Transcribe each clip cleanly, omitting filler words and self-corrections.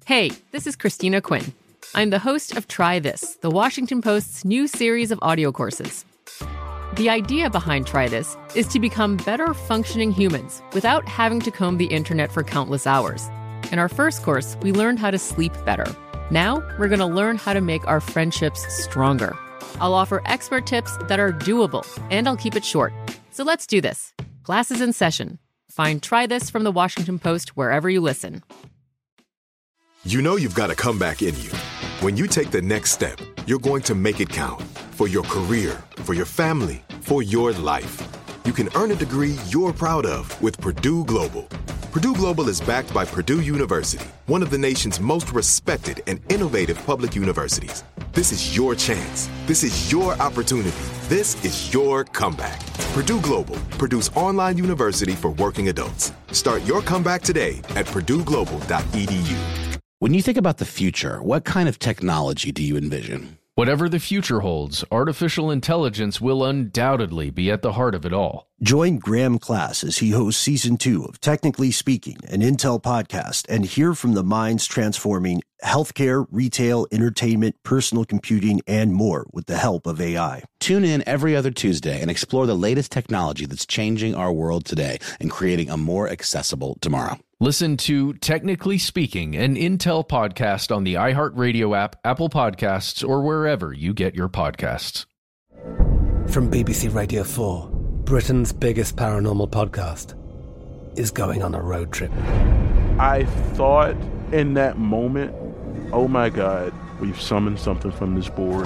Hey, this is Christina Quinn. I'm the host of Try This, the Washington Post's new series of audio courses. The idea behind Try This is to become better functioning humans without having to comb the internet for countless hours. In our first course, we learned how to sleep better. Now, we're going to learn how to make our friendships stronger. I'll offer expert tips that are doable, and I'll keep it short. So let's do this. Class is in session. Find Try This from the Washington Post wherever you listen. You know you've got a comeback in you. When you take the next step, you're going to make it count. For your career, for your family, for your life. You can earn a degree you're proud of with Purdue Global. Purdue Global is backed by Purdue University, one of the nation's most respected and innovative public universities. This is your chance. This is your opportunity. This is your comeback. Purdue Global, Purdue's online university for working adults. Start your comeback today at purdueglobal.edu. When you think about the future, what kind of technology do you envision? Whatever the future holds, artificial intelligence will undoubtedly be at the heart of it all. Join Graham Class as he hosts Season 2 of Technically Speaking, an Intel podcast, and hear from the minds transforming healthcare, retail, entertainment, personal computing, and more with the help of AI. Tune in every other Tuesday and explore the latest technology that's changing our world today and creating a more accessible tomorrow. Listen to Technically Speaking, an Intel podcast on the iHeartRadio app, Apple Podcasts, or wherever you get your podcasts. From BBC Radio 4, Britain's biggest paranormal podcast is going on a road trip. I thought in that moment, oh my God, we've summoned something from this board.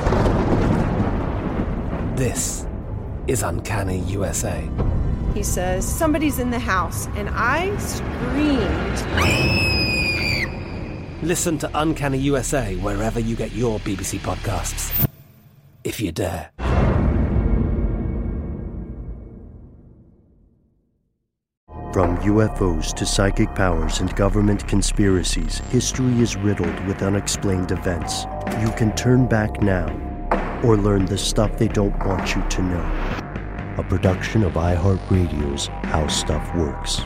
This is Uncanny USA. He says, somebody's in the house, and I screamed. Listen to Uncanny USA wherever you get your BBC podcasts, if you dare. From UFOs to psychic powers and government conspiracies, history is riddled with unexplained events. You can turn back now or learn the stuff they don't want you to know. A production of iHeartRadio's How Stuff Works.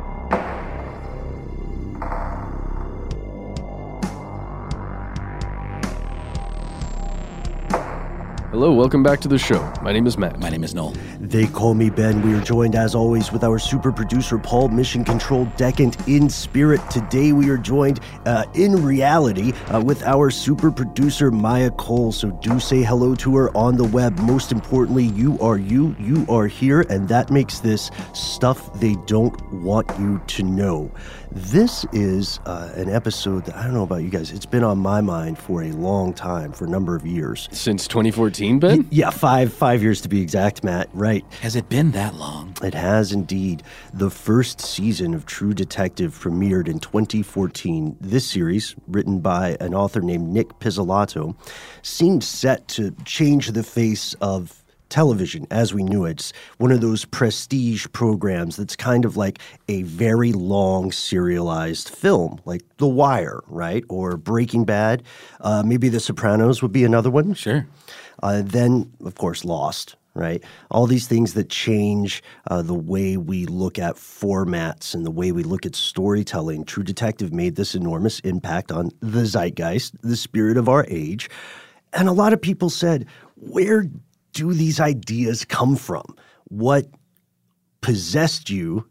Hello, welcome back to the show. My name is Matt. My name is Noel. They call me Ben. We are joined, as always, with our super producer, Paul, Mission Control Decant in spirit. Today, we are joined in reality with our super producer, Maya Cole. So do say hello to her on the web. Most importantly, you are here, and that makes this stuff they don't want you to know. This is an episode that, I don't know about you guys, it's been on my mind for a long time, for a number of years. Since 2014, Ben? Yeah, five years to be exact, Matt. Right. Has it been that long? It has indeed. The first season of True Detective premiered in 2014. This series, written by an author named Nick Pizzolatto, seemed set to change the face of television as we knew it. It's one of those prestige programs that's kind of like a very long serialized film, like The Wire, right? Or Breaking Bad. Maybe The Sopranos would be another one. Sure. Then, of course, Lost, right? All these things that change the way we look at formats and the way we look at storytelling. True Detective made this enormous impact on the zeitgeist, the spirit of our age. And a lot of people said, where do these ideas come from? What possessed you,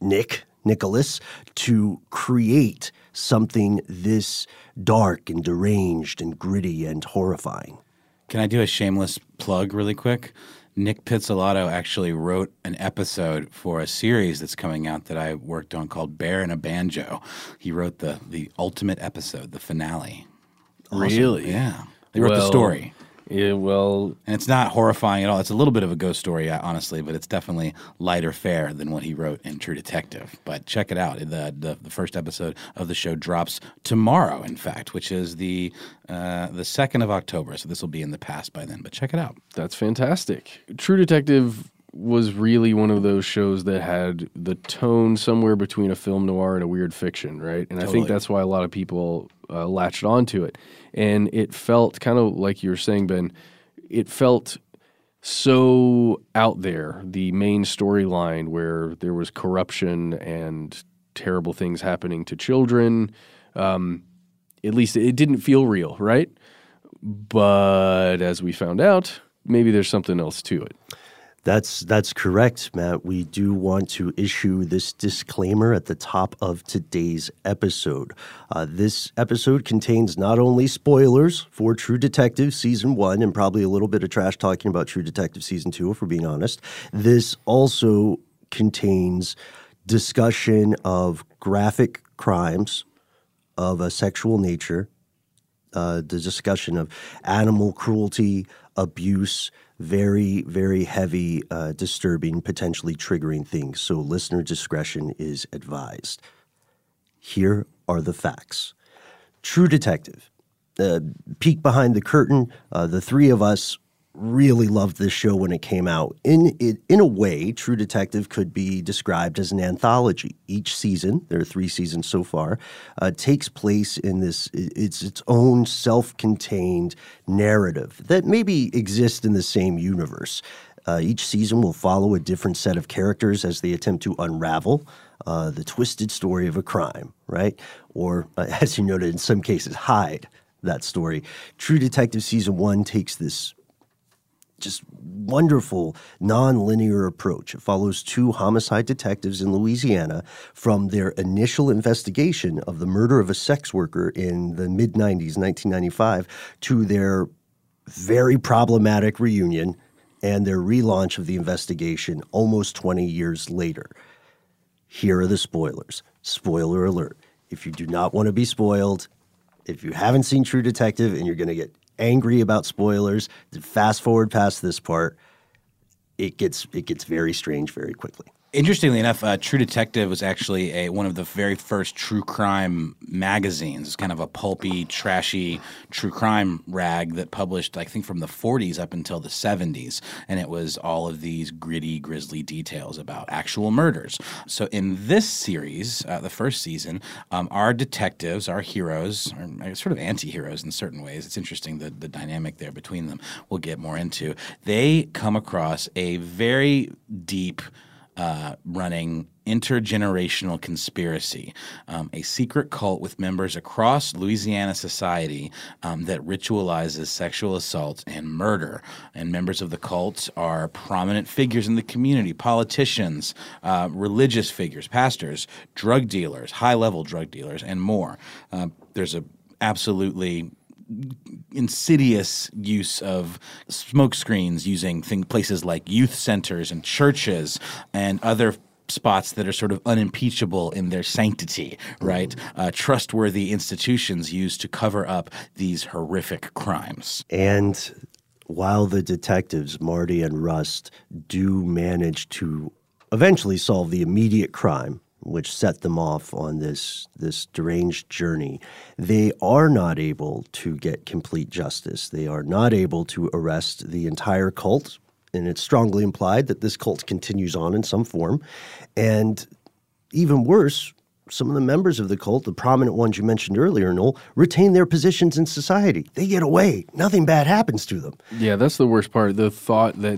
Nicholas, to create something this dark and deranged and gritty and horrifying? Can I do a shameless plug really quick? Nick Pizzolatto actually wrote an episode for a series that's coming out that I worked on called Bear and a Banjo. He wrote the ultimate episode, the finale. Awesome. Really? Yeah. They wrote the story. Yeah, well... And it's not horrifying at all. It's a little bit of a ghost story, honestly, but it's definitely lighter fare than what he wrote in True Detective. But check it out. The first episode of the show drops tomorrow, in fact, which is the 2nd of October. So this will be in the past by then. But check it out. That's fantastic. True Detective was really one of those shows that had the tone somewhere between a film noir and a weird fiction, right? And totally. I think that's why a lot of people latched onto it. And it felt kind of like you were saying, Ben, it felt so out there, the main storyline where there was corruption and terrible things happening to children. at least it didn't feel real, right? But as we found out, maybe there's something else to it. That's correct, Matt. We do want to issue this disclaimer at the top of today's episode. This episode contains not only spoilers for True Detective Season 1 and probably a little bit of trash talking about True Detective Season 2, if we're being honest. This also contains discussion of graphic crimes of a sexual nature, the discussion of animal cruelty, abuse, very, very heavy, disturbing, potentially triggering things. So listener discretion is advised. Here are the facts. True Detective. Peek behind the curtain. The three of us really loved this show when it came out. In a way, True Detective could be described as an anthology. Each season, there are 3 seasons so far, takes place in its own self-contained narrative that maybe exists in the same universe. Each season will follow a different set of characters as they attempt to unravel the twisted story of a crime, right? Or, as you noted, in some cases, hide that story. True Detective Season 1 takes this just wonderful non-linear approach. It follows 2 homicide detectives in Louisiana from their initial investigation of the murder of a sex worker in the mid-90s, 1995, to their very problematic reunion and their relaunch of the investigation almost 20 years later. Here are the spoilers. Spoiler alert. If you do not want to be spoiled, if you haven't seen True Detective and you're going to get angry about spoilers, fast forward past this part, it gets very strange very quickly. Interestingly enough, True Detective was actually one of the very first true crime magazines. It's kind of a pulpy, trashy true crime rag that published, I think, from the 40s up until the 70s. And it was all of these gritty, grisly details about actual murders. So in this series, the first season, our detectives, our heroes, are sort of anti-heroes in certain ways. It's interesting the dynamic there between them we'll get more into. They come across a very deep running intergenerational conspiracy, a secret cult with members across Louisiana society that ritualizes sexual assault and murder. And members of the cult are prominent figures in the community, politicians, religious figures, pastors, drug dealers, high-level drug dealers, and more. There's a absolutely insidious use of smoke screens using places like youth centers and churches and other spots that are sort of unimpeachable in their sanctity, right? Trustworthy institutions used to cover up these horrific crimes. And while the detectives, Marty and Rust, do manage to eventually solve the immediate crime, which set them off on this deranged journey, they are not able to get complete justice. They are not able to arrest the entire cult, and it's strongly implied that this cult continues on in some form. And even worse, some of the members of the cult, the prominent ones you mentioned earlier, Noel, retain their positions in society. They get away. Nothing bad happens to them. Yeah, that's the worst part. The thought that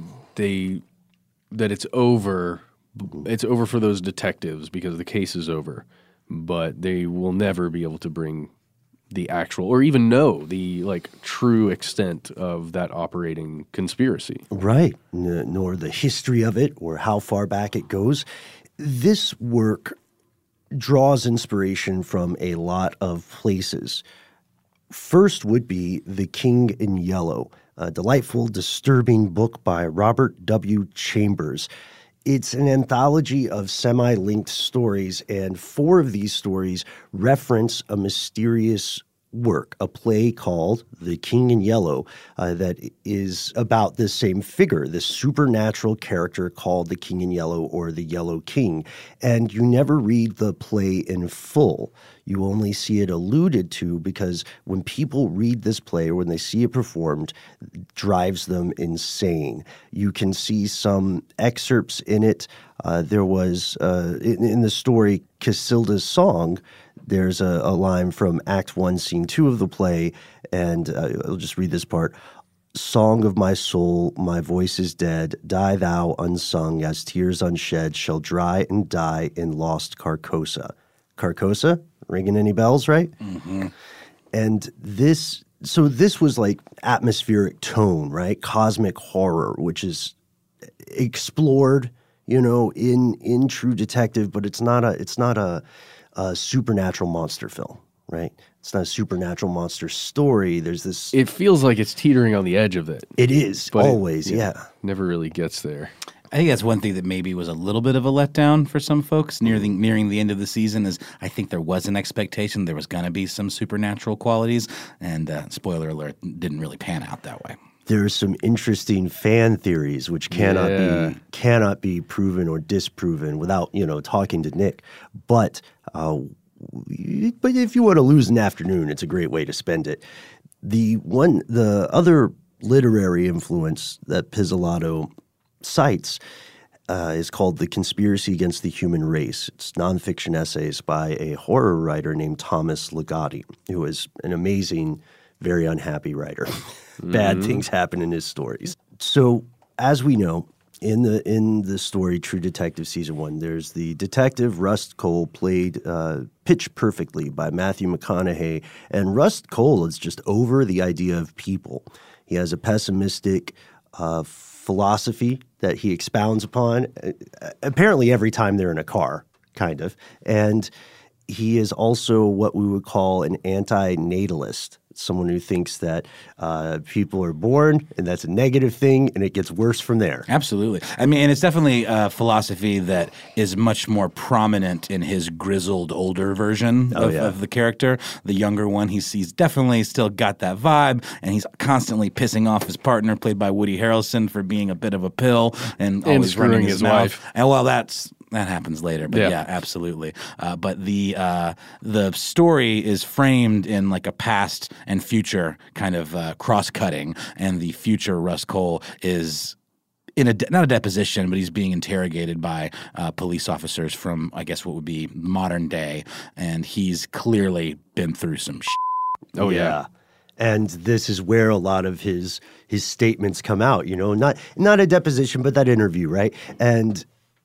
it's over. It's over for those detectives because the case is over, but they will never be able to bring the actual or even know the true extent of that operating conspiracy. Right, nor the history of it or how far back it goes. This work draws inspiration from a lot of places. First would be The King in Yellow, a delightful, disturbing book by Robert W. Chambers. It's an anthology of semi-linked stories, and 4 of these stories reference a mysterious work, a play called The King in Yellow, that is about this same figure, this supernatural character called the King in Yellow or the Yellow King. And you never read the play in full. You only see it alluded to because when people read this play or when they see it performed, it drives them insane. You can see some excerpts in it. There was, in the story, Casilda's Song, there's a line from Act 1, Scene 2 of the play, and I'll just read this part. Song of my soul, my voice is dead. Die thou unsung, as tears unshed shall dry and die in lost Carcosa. Carcosa? Ringing any bells, right? Mm-hmm. And this was like atmospheric tone, right? Cosmic horror, which is explored, in True Detective, but it's not a supernatural monster film, right? It's not a supernatural monster story. There's this. It feels like it's teetering on the edge of it. It is always, Never really gets there. I think that's one thing that maybe was a little bit of a letdown for some folks nearing the end of the season is I think there was an expectation there was going to be some supernatural qualities, and spoiler alert, didn't really pan out that way. There's some interesting fan theories which cannot be proven or disproven without talking to Nick. But if you want to lose an afternoon, it's a great way to spend it. The other literary influence that Pizzolatto cites is called The Conspiracy Against the Human Race. It's nonfiction essays by a horror writer named Thomas Ligotti, who is an amazing, very unhappy writer. Bad things happen in his stories. So, as we know, in the story True Detective Season 1, there's the detective Rust Cohle, played pitch perfectly by Matthew McConaughey. And Rust Cohle is just over the idea of people. He has a pessimistic philosophy that he expounds upon, apparently every time they're in a car, kind of. And he is also what we would call an anti-natalist, someone who thinks that people are born and that's a negative thing and it gets worse from there. Absolutely. I mean, and it's definitely a philosophy that is much more prominent in his grizzled older version of the character. The younger one, he's definitely still got that vibe, and he's constantly pissing off his partner, played by Woody Harrelson, for being a bit of a pill and always running his mouth. Wife. And well, that happens later, but yeah absolutely. But the story is framed in like a past and future kind of cross-cutting, and the future Rust Cohle is in not a deposition, but he's being interrogated by police officers from, I guess, what would be modern day, and he's clearly been through some shit. Oh yeah. And this is where a lot of his statements come out, not a deposition, but that interview, right? And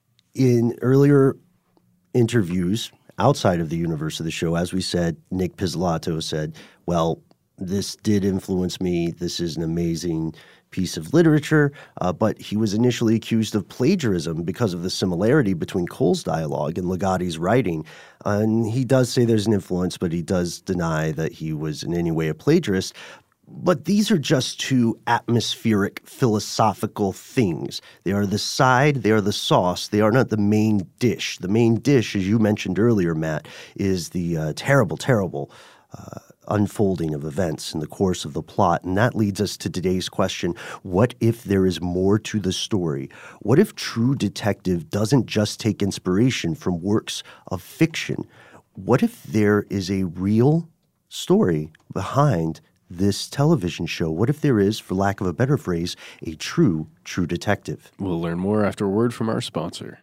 in earlier interviews outside of the universe of the show, as we said, Nick Pizzolatto said, well, this did influence me. This is an amazing piece of literature. But he was initially accused of plagiarism because of the similarity between Cole's dialogue and Ligotti's writing. And he does say there's an influence, but he does deny that he was in any way a plagiarist. But these are just two atmospheric philosophical things. They are the side, they are the sauce, they are not the main dish. The main dish, as you mentioned earlier, Matt, is the terrible unfolding of events in the course of the plot. And that leads us to today's question: what if there is more to the story? What if True Detective doesn't just take inspiration from works of fiction? What if there is a real story behind this television show? What if there is, for lack of a better phrase, a true detective? We'll learn more after a word from our sponsor.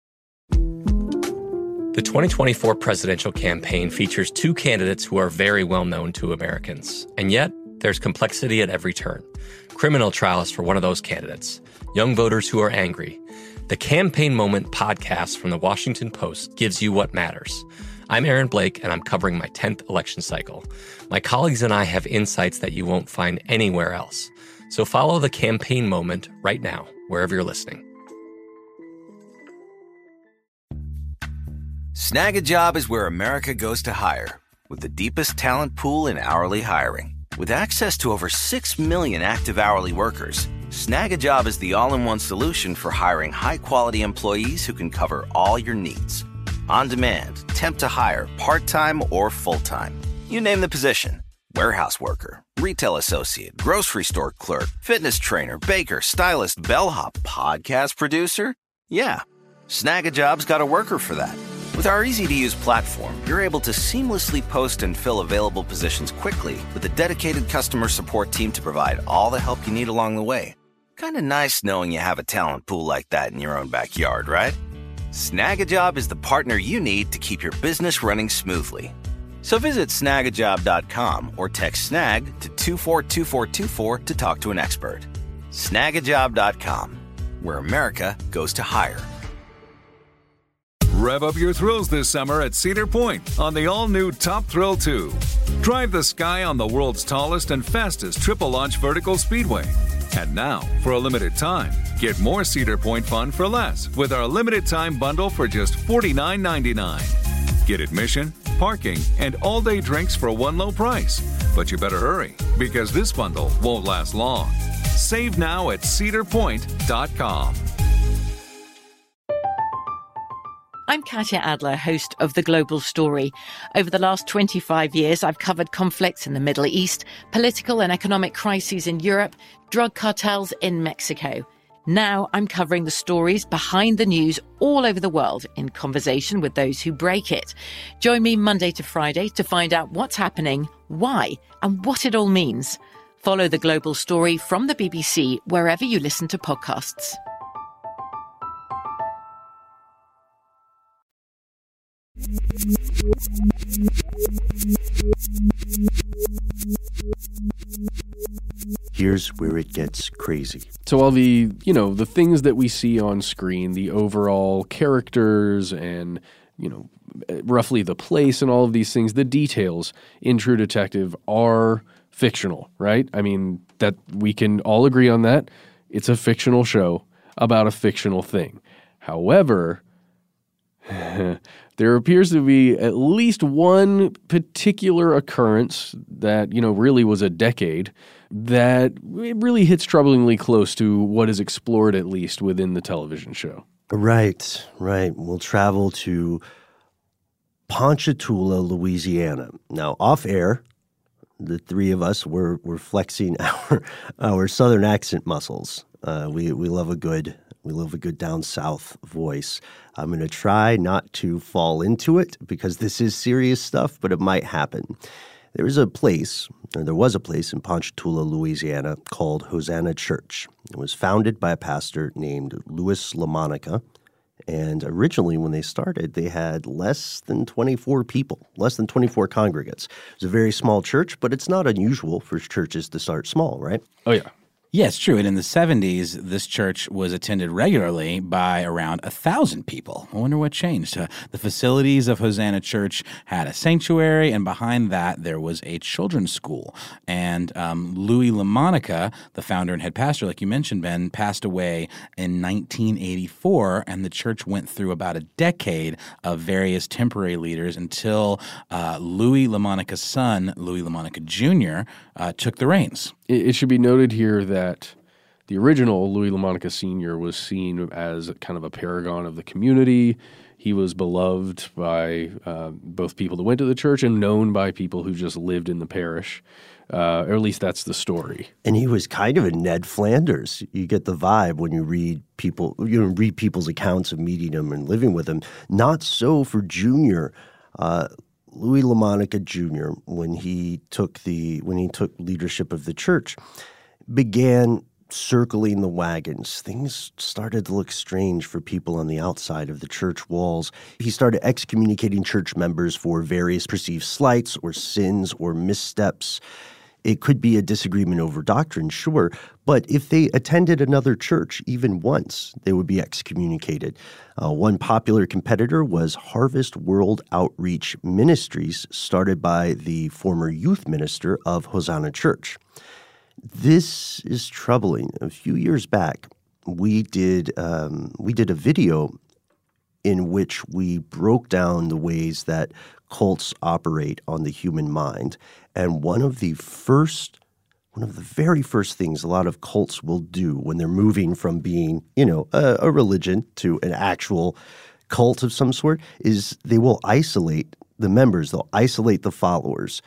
The 2024 presidential campaign features two candidates who are very well known to Americans. And yet, there's complexity at every turn. Criminal trials for one of those candidates. Young voters who are angry. The Campaign Moment podcast from the Washington Post gives you what matters. I'm Aaron Blake, and I'm covering my 10th election cycle. My colleagues and I have insights that you won't find anywhere else. So follow The Campaign Moment right now, wherever you're listening. Snag a Job is where America goes to hire, with the deepest talent pool in hourly hiring. With access to over 6 million active hourly workers, Snag a Job is the all-in-one solution for hiring high-quality employees who can cover all your needs. On demand, temp to hire, part-time or full-time. You name the position. Warehouse worker, retail associate, grocery store clerk, fitness trainer, baker, stylist, bellhop, podcast producer. Yeah, Snag a Job's got a worker for that. With our easy-to-use platform, you're able to seamlessly post and fill available positions quickly with a dedicated customer support team to provide all the help you need along the way. Kind of nice knowing you have a talent pool like that in your own backyard, right? Snag a Job is the partner you need to keep your business running smoothly. So visit snagajob.com or text snag to 242424 to talk to an expert. Snagajob.com, where America goes to hire. Rev up your thrills this summer at Cedar Point on the all-new Top Thrill 2. Drive the sky on the world's tallest and fastest triple-launch vertical speedway. And now, for a limited time, get more Cedar Point fun for less with our limited-time bundle for just $49.99. Get admission, parking, and all-day drinks for one low price. But you better hurry, because this bundle won't last long. Save now at cedarpoint.com. I'm Katya Adler, host of The Global Story. Over the last 25 years, I've covered conflicts in the Middle East, political and economic crises in Europe, drug cartels in Mexico. Now I'm covering the stories behind the news all over the world in conversation with those who break it. Join me Monday to Friday to find out what's happening, why, and what it all means. Follow The Global Story from the BBC wherever you listen to podcasts. Here's where it gets crazy. So all the things that we see on screen, the overall characters and, roughly the place and all of these things, the details in True Detective are fictional, right? I mean, that we can all agree on that. It's a fictional show about a fictional thing. However, there appears to be at least one particular occurrence that, really was a decade that it really hits troublingly close to what is explored, at least within the television show. Right. We'll travel to Ponchatoula, Louisiana. Now, off air, the three of us were flexing our southern accent muscles. We love a good down south voice. I'm going to try not to fall into it because this is serious stuff, but it might happen. There was a place in Ponchatoula, Louisiana called Hosanna Church. It was founded by a pastor named Louis LaMonica. And originally when they started, they had less than 24 people, less than 24 congregants. It was a very small church, but it's not unusual for churches to start small, right? Oh, yeah. Yeah, it's true. And in the 70s, this church was attended regularly by around 1,000 people. I wonder what changed. The facilities of Hosanna Church had a sanctuary, and behind that, there was a children's school. And Louis LaMonica, the founder and head pastor, like you mentioned, Ben, passed away in 1984, and the church went through about a decade of various temporary leaders until Louis LaMonica's son, Louis LaMonica Jr., took the reins. It should be noted here that the original Louis LaMonica Sr. was seen as kind of a paragon of the community. He was beloved by both people that went to the church and known by people who just lived in the parish. Or at least that's the story. And he was kind of a Ned Flanders. You get the vibe when you read people's accounts of meeting him and living with him. Not so for Junior. Louis LaMonica Jr., when he took leadership of the church, began circling the wagons. Things started to look strange for people on the outside of the church walls. He started excommunicating church members for various perceived slights or sins or missteps. It could be a disagreement over doctrine, sure, but if they attended another church even once, they would be excommunicated. One popular competitor was Harvest World Outreach Ministries, started by the former youth minister of Hosanna Church. This is troubling. A few years back, we did a video in which we broke down the ways that cults operate on the human mind. And one of the very first things a lot of cults will do when they're moving from being, a religion to an actual cult of some sort is they will isolate the members. They'll isolate the followers.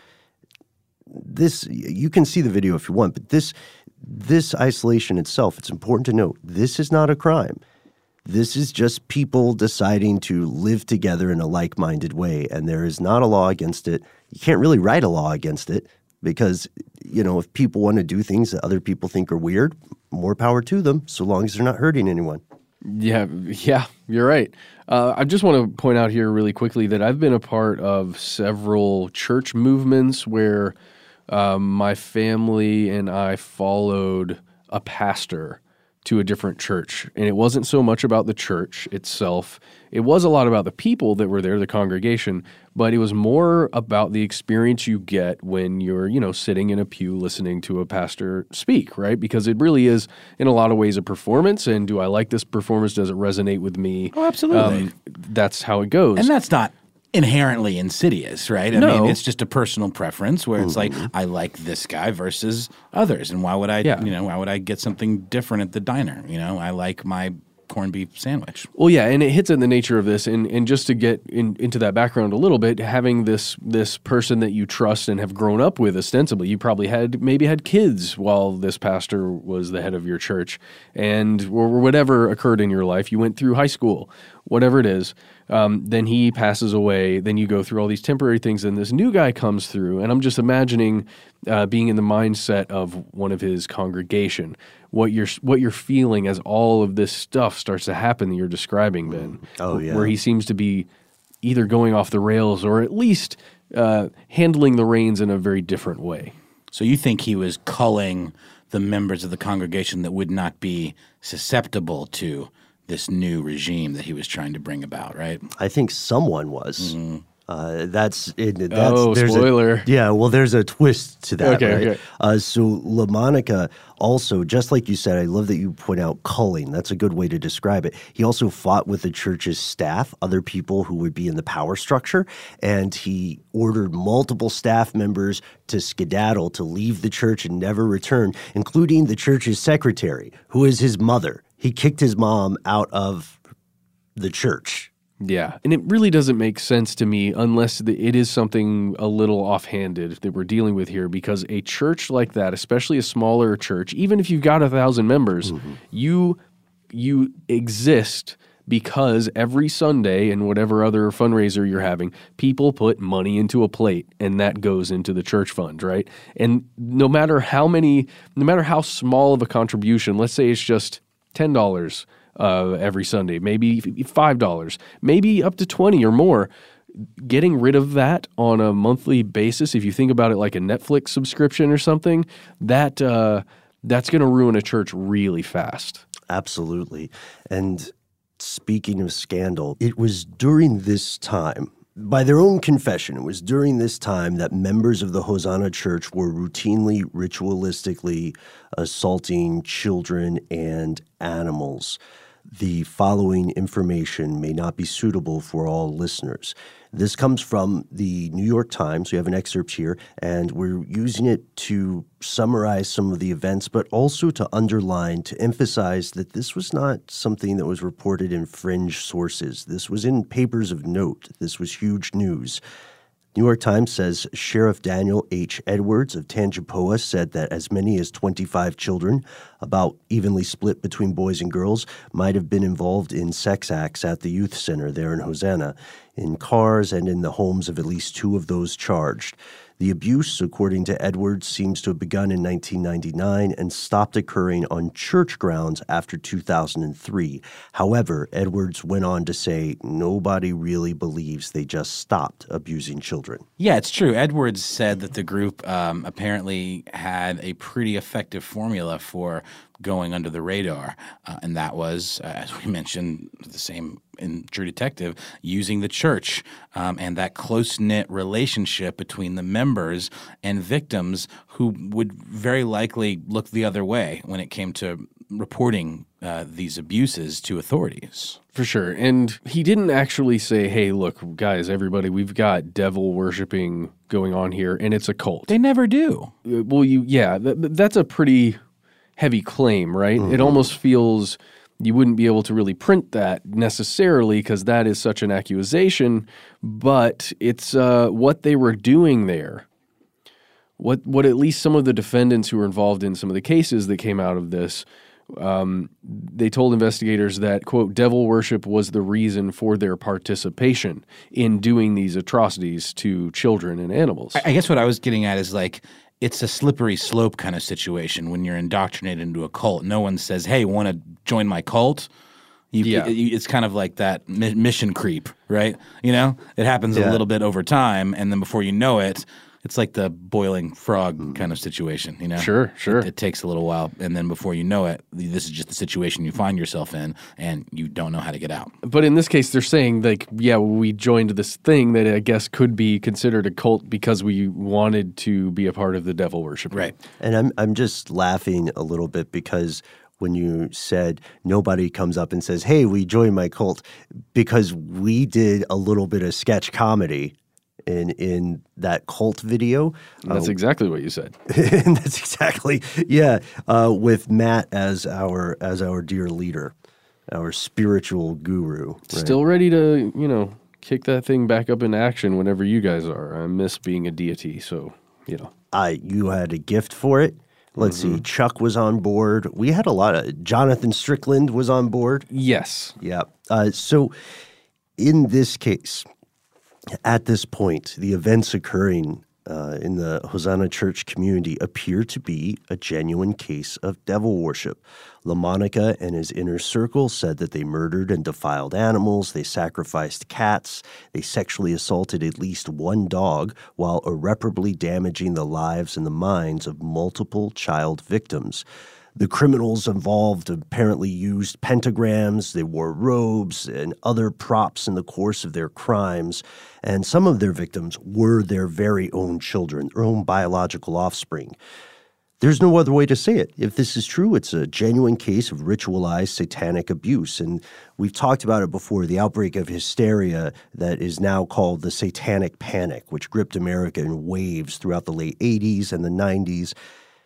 This, you can see the video if you want, but this isolation itself, it's important to note, this is not a crime. This is just people deciding to live together in a like-minded way, and there is not a law against it. You can't really write a law against it because, if people want to do things that other people think are weird, more power to them, so long as they're not hurting anyone. Yeah, you're right. I just want to point out here really quickly that I've been a part of several church movements where my family and I followed a pastor to a different church. And it wasn't so much about the church itself. It was a lot about the people that were there, the congregation, but it was more about the experience you get when you're, sitting in a pew listening to a pastor speak, right? Because it really is, in a lot of ways, a performance. And do I like this performance? Does it resonate with me? Oh, absolutely. That's how it goes. And that's not inherently insidious, right? I mean, it's just a personal preference where it's like, I like this guy versus others. And why would I, why would I get something different at the diner? I like my corned beef sandwich. Well, yeah, and it hits in the nature of this. And just to get into that background a little bit, having this person that you trust and have grown up with ostensibly, you probably maybe had kids while this pastor was the head of your church, and or whatever occurred in your life, you went through high school, whatever it is, then he passes away, then you go through all these temporary things, and this new guy comes through, and I'm just imagining being in the mindset of one of his congregation, what you're feeling as all of this stuff starts to happen that you're describing, Ben. Oh, yeah. Where he seems to be either going off the rails or at least handling the reins in a very different way. So you think he was culling the members of the congregation that would not be susceptible to this new regime that he was trying to bring about, right? I think someone was. Mm-hmm. Spoiler. There's a twist to that, okay, right? Okay. So LaMonica also, just like you said, I love that you point out culling. That's a good way to describe it. He also fought with the church's staff, other people who would be in the power structure, and he ordered multiple staff members to skedaddle, to leave the church and never return, including the church's secretary, who is his mother. He kicked his mom out of the church. Yeah, and it really doesn't make sense to me unless it is something a little offhanded that we're dealing with here, because a church like that, especially a smaller church, even if you've got 1,000 members, you exist because every Sunday and whatever other fundraiser you're having, people put money into a plate, and that goes into the church fund, right? And no matter how small of a contribution, let's say it's just $10 every Sunday, maybe $5, maybe up to $20 or more. Getting rid of that on a monthly basis, if you think about it like a Netflix subscription or something, that's going to ruin a church really fast. Absolutely. And speaking of scandal, it was during this time, by their own confession, it was during this time that members of the Hosanna Church were routinely, ritualistically assaulting children and animals. The following information may not be suitable for all listeners. This comes from the New York Times. We have an excerpt here, and we're using it to summarize some of the events, but also to underline, to emphasize that this was not something that was reported in fringe sources. This was in papers of note. This was huge news. New York Times says Sheriff Daniel H. Edwards of Tangipahoa said that as many as 25 children, about evenly split between boys and girls, might have been involved in sex acts at the youth center there in Hosanna, in cars and in the homes of at least 2 of those charged. The abuse, according to Edwards, seems to have begun in 1999 and stopped occurring on church grounds after 2003. However, Edwards went on to say nobody really believes they just stopped abusing children. Yeah, it's true. Edwards said that the group apparently had a pretty effective formula for going under the radar, and that was, as we mentioned, the same in True Detective, using the church and that close-knit relationship between the members and victims who would very likely look the other way when it came to reporting these abuses to authorities. For sure. And he didn't actually say, hey, look, guys, everybody, we've got devil worshiping going on here, and it's a cult. They never do. Well, that's a pretty heavy claim, right? Mm-hmm. It almost feels you wouldn't be able to really print that necessarily because that is such an accusation, but it's what they were doing there. What at least some of the defendants who were involved in some of the cases that came out of this, they told investigators that, quote, devil worship was the reason for their participation in doing these atrocities to children and animals. I guess what I was getting at is like, it's a slippery slope kind of situation when you're indoctrinated into a cult. No one says, hey, want to join my cult? It's kind of like that mission creep, right? You know, it happens a little bit over time, and then before you know it, It's like the boiling frog kind of situation, you know? Sure. It takes a little while, and then before you know it, this is just the situation you find yourself in, and you don't know how to get out. But in this case, they're saying, like, yeah, we joined this thing that I guess could be considered a cult because we wanted to be a part of the devil worship. Right. And I'm just laughing a little bit because when you said nobody comes up and says, hey, we joined my cult, because we did a little bit of sketch comedy in that cult video. That's exactly what you said. And that's exactly, with Matt as our dear leader, our spiritual guru. Right? Still ready to, kick that thing back up into action whenever you guys are. I miss being a deity, so, You had a gift for it. Let's see, Chuck was on board. We had a lot of, Jonathan Strickland was on board. Yes. Yeah. So in this case, at this point, the events occurring in the Hosanna Church community appear to be a genuine case of devil worship. LaMonica and his inner circle said that they murdered and defiled animals, they sacrificed cats, they sexually assaulted at least one dog while irreparably damaging the lives and the minds of multiple child victims. The criminals involved apparently used pentagrams, they wore robes and other props in the course of their crimes, and some of their victims were their very own children, their own biological offspring. There's no other way to say it. If this is true, it's a genuine case of ritualized satanic abuse, and we've talked about it before, the outbreak of hysteria that is now called the Satanic Panic, which gripped America in waves throughout the late 80s and the 90s.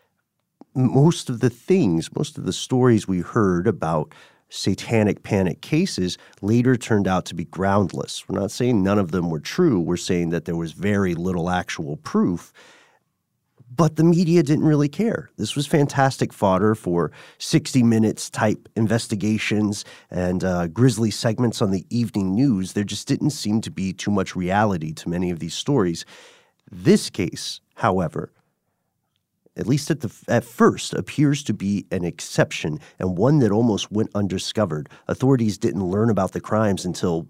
Most of the stories we heard about satanic panic cases later turned out to be groundless. We're not saying none of them were true. We're saying that there was very little actual proof. But the media didn't really care. This was fantastic fodder for 60 Minutes type investigations and grisly segments on the evening news. There just didn't seem to be too much reality to many of these stories. This case, however, at least at first, appears to be an exception and one that almost went undiscovered. Authorities didn't learn about the crimes until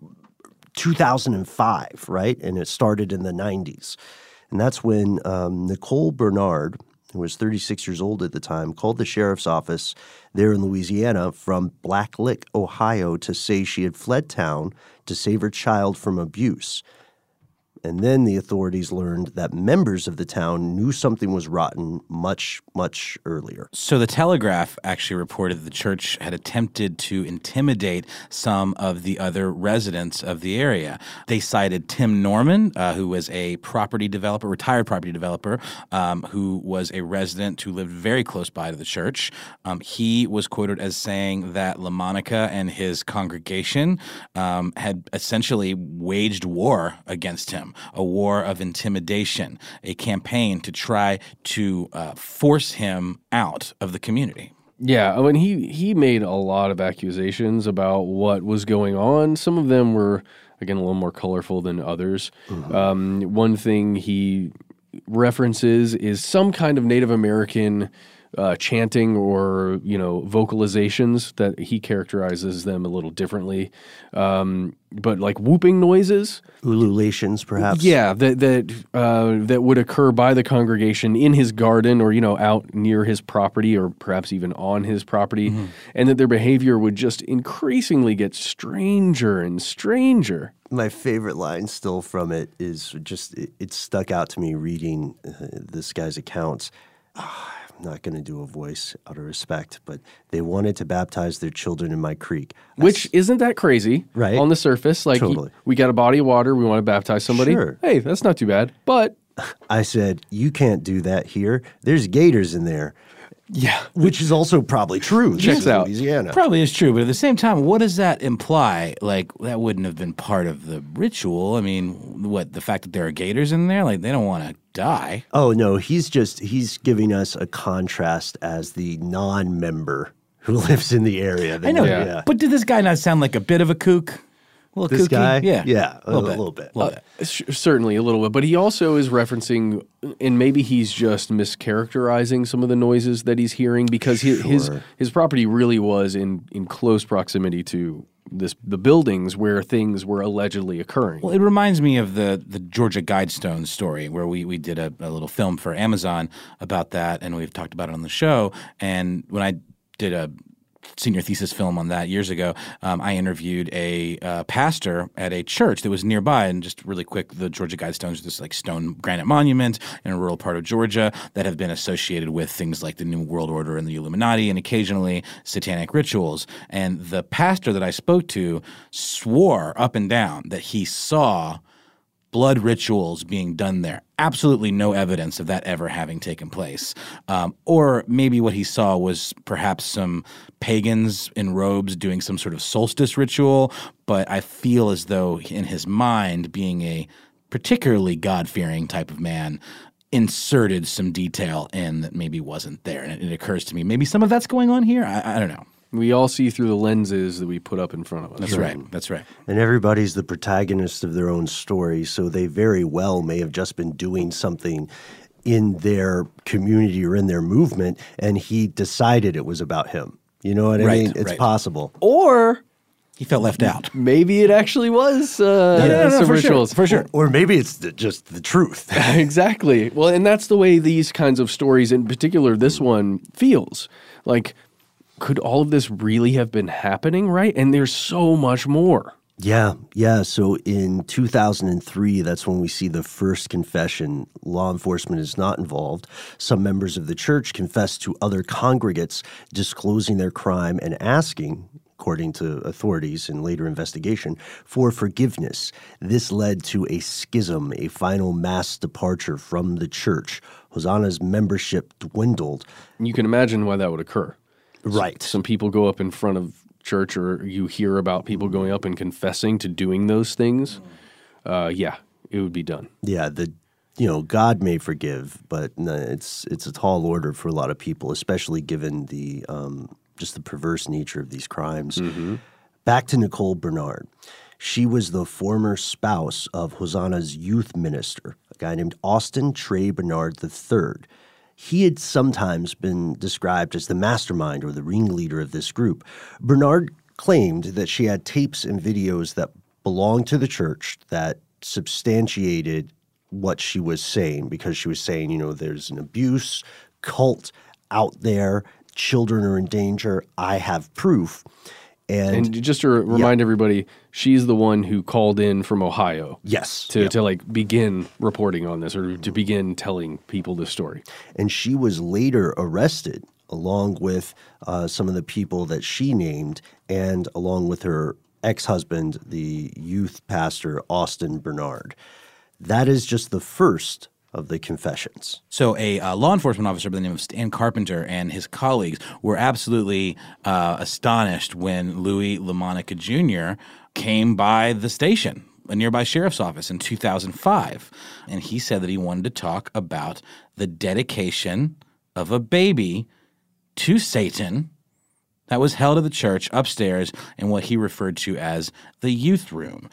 2005, right? And it started in the 90s. And that's when Nicole Bernard, who was 36 years old at the time, called the sheriff's office there in Louisiana from Blacklick, Ohio, to say she had fled town to save her child from abuse. And then the authorities learned that members of the town knew something was rotten much, much earlier. So the Telegraph actually reported that the church had attempted to intimidate some of the other residents of the area. They cited Tim Norman, who was a retired property developer, who was a resident who lived very close by to the church. He was quoted as saying that LaMonica and his congregation had essentially waged war against him. A war of intimidation, a campaign to try to force him out of the community. Yeah, I mean, he made a lot of accusations about what was going on. Some of them were, again, a little more colorful than others. Mm-hmm. One thing he references is some kind of Native American chanting or, vocalizations that he characterizes them a little differently. But like whooping noises. Ululations, perhaps. Yeah, that would occur by the congregation in his garden or, out near his property or perhaps even on his property. Mm-hmm. And that their behavior would just increasingly get stranger and stranger. My favorite line still from it is just, it stuck out to me reading this guy's accounts. I'm not going to do a voice out of respect, but they wanted to baptize their children in my creek. Which isn't that crazy, right? On the surface, like totally. We got a body of water, we want to baptize somebody. Sure. Hey, that's not too bad. But I said, you can't do that here. There's gators in there. Yeah. Which is also probably true. Checks out. Louisiana. Probably is true, but at the same time, what does that imply? Like, that wouldn't have been part of the ritual. I mean, what, the fact that there are gators in there? Like, they don't want to die. Oh, no, he's giving us a contrast as the non-member who lives in the area. I know, but did this guy not sound like a bit of a kook? This kooky? guy? Yeah. A little bit. Certainly a little bit. But he also is referencing, and maybe he's just mischaracterizing some of the noises that he's hearing because his property really was in close proximity to the buildings where things were allegedly occurring. Well, it reminds me of the Georgia Guidestones story, where we did a little film for Amazon about that, and we've talked about it on the show. And when I did a senior thesis film on that years ago, I interviewed a pastor at a church that was nearby. And just really quick, the Georgia Guidestones are this like stone granite monument in a rural part of Georgia that have been associated with things like the New World Order and the Illuminati and occasionally satanic rituals. And the pastor that I spoke to swore up and down that he saw blood rituals being done there. Absolutely no evidence of that ever having taken place. Or maybe what he saw was perhaps some pagans in robes doing some sort of solstice ritual, but I feel as though in his mind, being a particularly God-fearing type of man, inserted some detail in that maybe wasn't there. And it occurs to me, maybe some of that's going on here? I don't know. We all see through the lenses that we put up in front of us. That's right. That's right. And everybody's the protagonist of their own story, so they very well may have just been doing something in their community or in their movement, and he decided it was about him. You know what I mean? It's possible. Or he felt left out. Maybe it actually was some rituals. For sure. Or maybe it's just the truth. Exactly. Well, and that's the way these kinds of stories, in particular this one, feels. Like, could all of this really have been happening, right? And there's so much more. Yeah. So in 2003, that's when we see the first confession. Law enforcement is not involved. Some members of the church confess to other congregates, disclosing their crime and asking, according to authorities in later investigation, for forgiveness. This led to a schism, a final mass departure from the church. Hosanna's membership dwindled. And you can imagine why that would occur. Right. Some people go up in front of church, or you hear about people going up and confessing to doing those things. It would be done. Yeah, God may forgive, but it's a tall order for a lot of people, especially given the just the perverse nature of these crimes. Mm-hmm. Back to Nicole Bernard. She was the former spouse of Hosanna's youth minister, a guy named Austin Trey Bernard III. He had sometimes been described as the mastermind or the ringleader of this group. Bernard claimed that she had tapes and videos that belonged to the church that substantiated what she was saying, because she was saying, there's an abuse cult out there, children are in danger, I have proof. And just to remind everybody, she's the one who called in from Ohio. Yes. To begin reporting on this, or to begin telling people this story. And she was later arrested along with some of the people that she named, and along with her ex-husband, the youth pastor, Austin Bernard. That is just the first of the confessions. So a law enforcement officer by the name of Stan Carpenter and his colleagues were absolutely astonished when Louis LaMonica Jr. came by the station, a nearby sheriff's office, in 2005. And he said that he wanted to talk about the dedication of a baby to Satan that was held at the church upstairs in what he referred to as the youth room.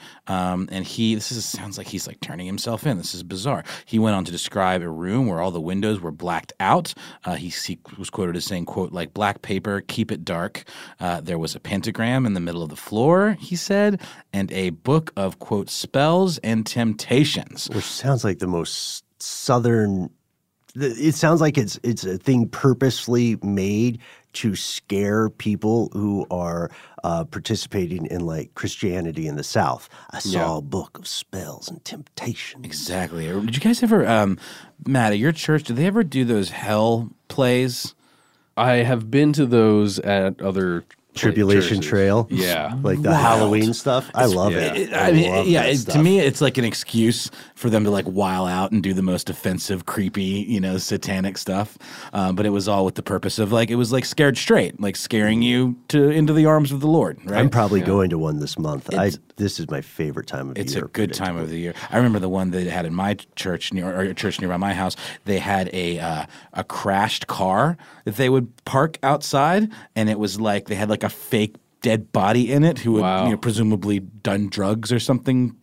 Sounds like he's like turning himself in. This is bizarre. He went on to describe a room where all the windows were blacked out. He was quoted as saying, quote, like black paper, keep it dark. There was a pentagram in the middle of the floor, he said, and a book of, quote, spells and temptations. Which sounds like the most southern. It sounds like it's a thing purposely made to scare people who are participating in like Christianity in the South. I saw a book of spells and temptations. Exactly. Did you guys ever, Matt, at your church, did they ever do those hell plays? I have been to those at other Tribulation churches. Trail. Yeah. Like the Halloween stuff. I love it. To me, it's like an excuse for them to like while out and do the most offensive, creepy, satanic stuff. But it was all with the purpose of like, it was like Scared Straight, like scaring you into the arms of the Lord, right? I'm probably going to one this month. This is my favorite time of the year. It's a good time of the year. I remember the one they had in my church, or a church nearby my house. They had a crashed car that they would park outside, and it was like they had like a fake dead body in it who had presumably done drugs or something,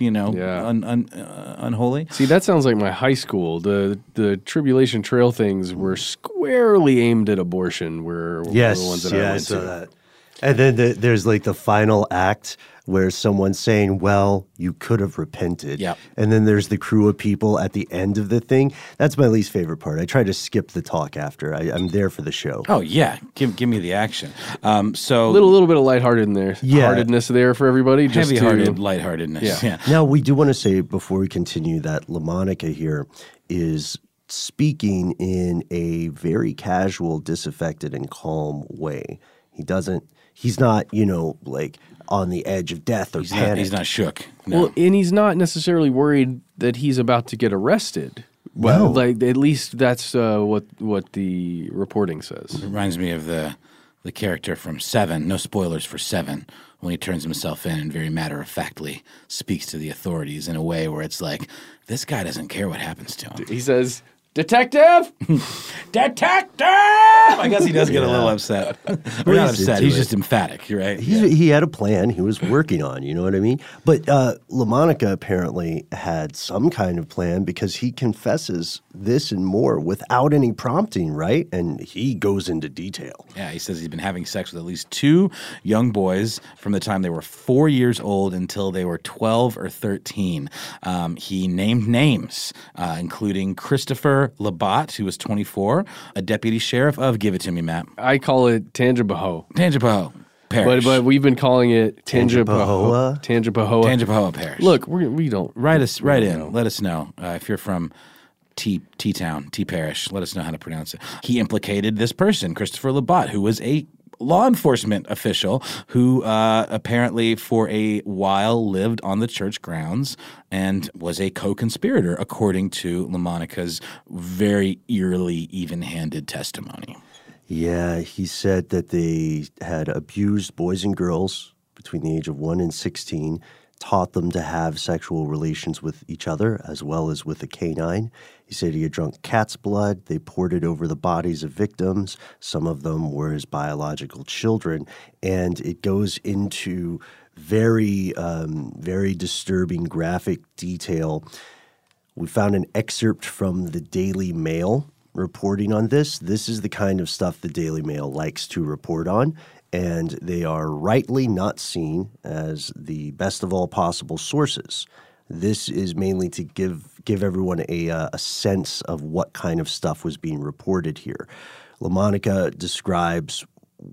unholy. See, that sounds like my high school. The Tribulation Trail things were squarely aimed at abortion. The ones that I went to. That. And then there's like the final act where someone's saying, well, you could have repented. Yep. And then there's the crew of people at the end of the thing. That's my least favorite part. I try to skip the talk after. I'm there for the show. Oh, yeah. Give me the action. So little bit of heartedness there for everybody. Heavy-hearted lightheartedness. Yeah. Now, we do want to say before we continue that LaMonica here is speaking in a very casual, disaffected, and calm way. He's not, like on the edge of death or panic. He's not shook. No. Well, and he's not necessarily worried that he's about to get arrested. Well, like at least that's what the reporting says. It reminds me of the character from Seven. No spoilers for Seven. When he turns himself in and very matter-of-factly speaks to the authorities in a way where it's like, this guy doesn't care what happens to him. He says, "Detective! Detective!" I guess he does get a little upset. We're not upset. He's just emphatic, right? He had a plan he was working on, you know what I mean? But LaMonica apparently had some kind of plan because he confesses this and more without any prompting, right? And he goes into detail. Yeah, he says he's been having sex with at least 2 young boys from the time they were 4 years old until they were 12 or 13. He named names, including Christopher Labat, who was 24, a deputy sheriff of, give it to me, Matt. I call it Tangipahoa. Tangipahoa Parish. But we've been calling it Tangipahoa. Tangipahoa Parish. Look, we don't. Write in. Let us know if you're from T-Town, T-Parish. Let us know how to pronounce it. He implicated this person, Christopher Labat, who was a law enforcement official who apparently for a while lived on the church grounds and was a co-conspirator, according to LaMonica's very eerily even-handed testimony. Yeah, he said that they had abused boys and girls between the age of 1 and 16, taught them to have sexual relations with each other as well as with a canine. He said he had drunk cat's blood. They poured it over the bodies of victims. Some of them were his biological children. And it goes into very, very disturbing graphic detail. We found an excerpt from the Daily Mail reporting on this. This is the kind of stuff the Daily Mail likes to report on. And they are rightly not seen as the best of all possible sources. This is mainly to give everyone a sense of what kind of stuff was being reported here. LaMonica describes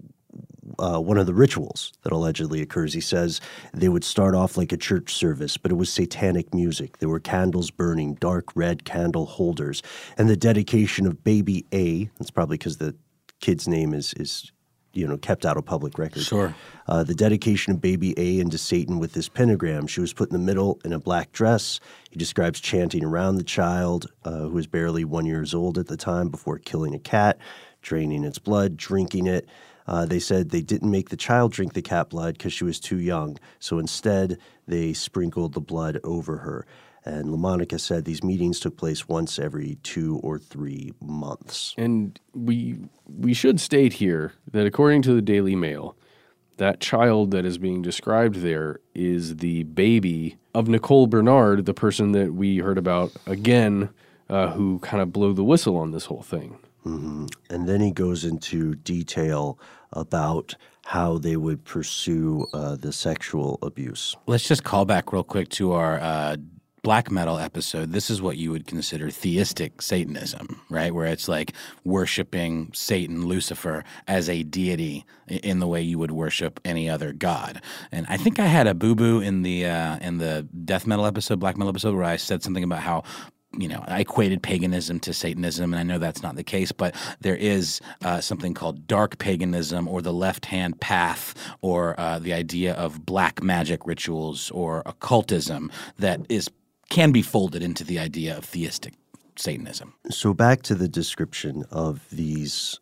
one of the rituals that allegedly occurs. He says they would start off like a church service, but it was satanic music. There were candles burning, dark red candle holders, and the dedication of baby A. That's probably because the kid's name is kept out of public record. Sure. The dedication of baby A into Satan with this pentagram. She was put in the middle in a black dress. He describes chanting around the child, who was barely 1 year old at the time, before killing a cat, draining its blood, drinking it. They said they didn't make the child drink the cat blood because she was too young. So instead, they sprinkled the blood over her. And LaMonica said these meetings took place once every 2 or 3 months. And we should state here that according to the Daily Mail, that child that is being described there is the baby of Nicole Bernard, the person that we heard about again, who kind of blew the whistle on this whole thing. Mm-hmm. And then he goes into detail about how they would pursue the sexual abuse. Let's just call back real quick to our black metal episode. This is what you would consider theistic Satanism, right? Where it's like worshiping Satan, Lucifer, as a deity in the way you would worship any other god. And I think I had a boo-boo in the death metal episode, black metal episode, where I said something about how I equated paganism to Satanism, and I know that's not the case, but there is something called dark paganism or the left-hand path or the idea of black magic rituals or occultism that can be folded into the idea of theistic Satanism. So back to the description of these,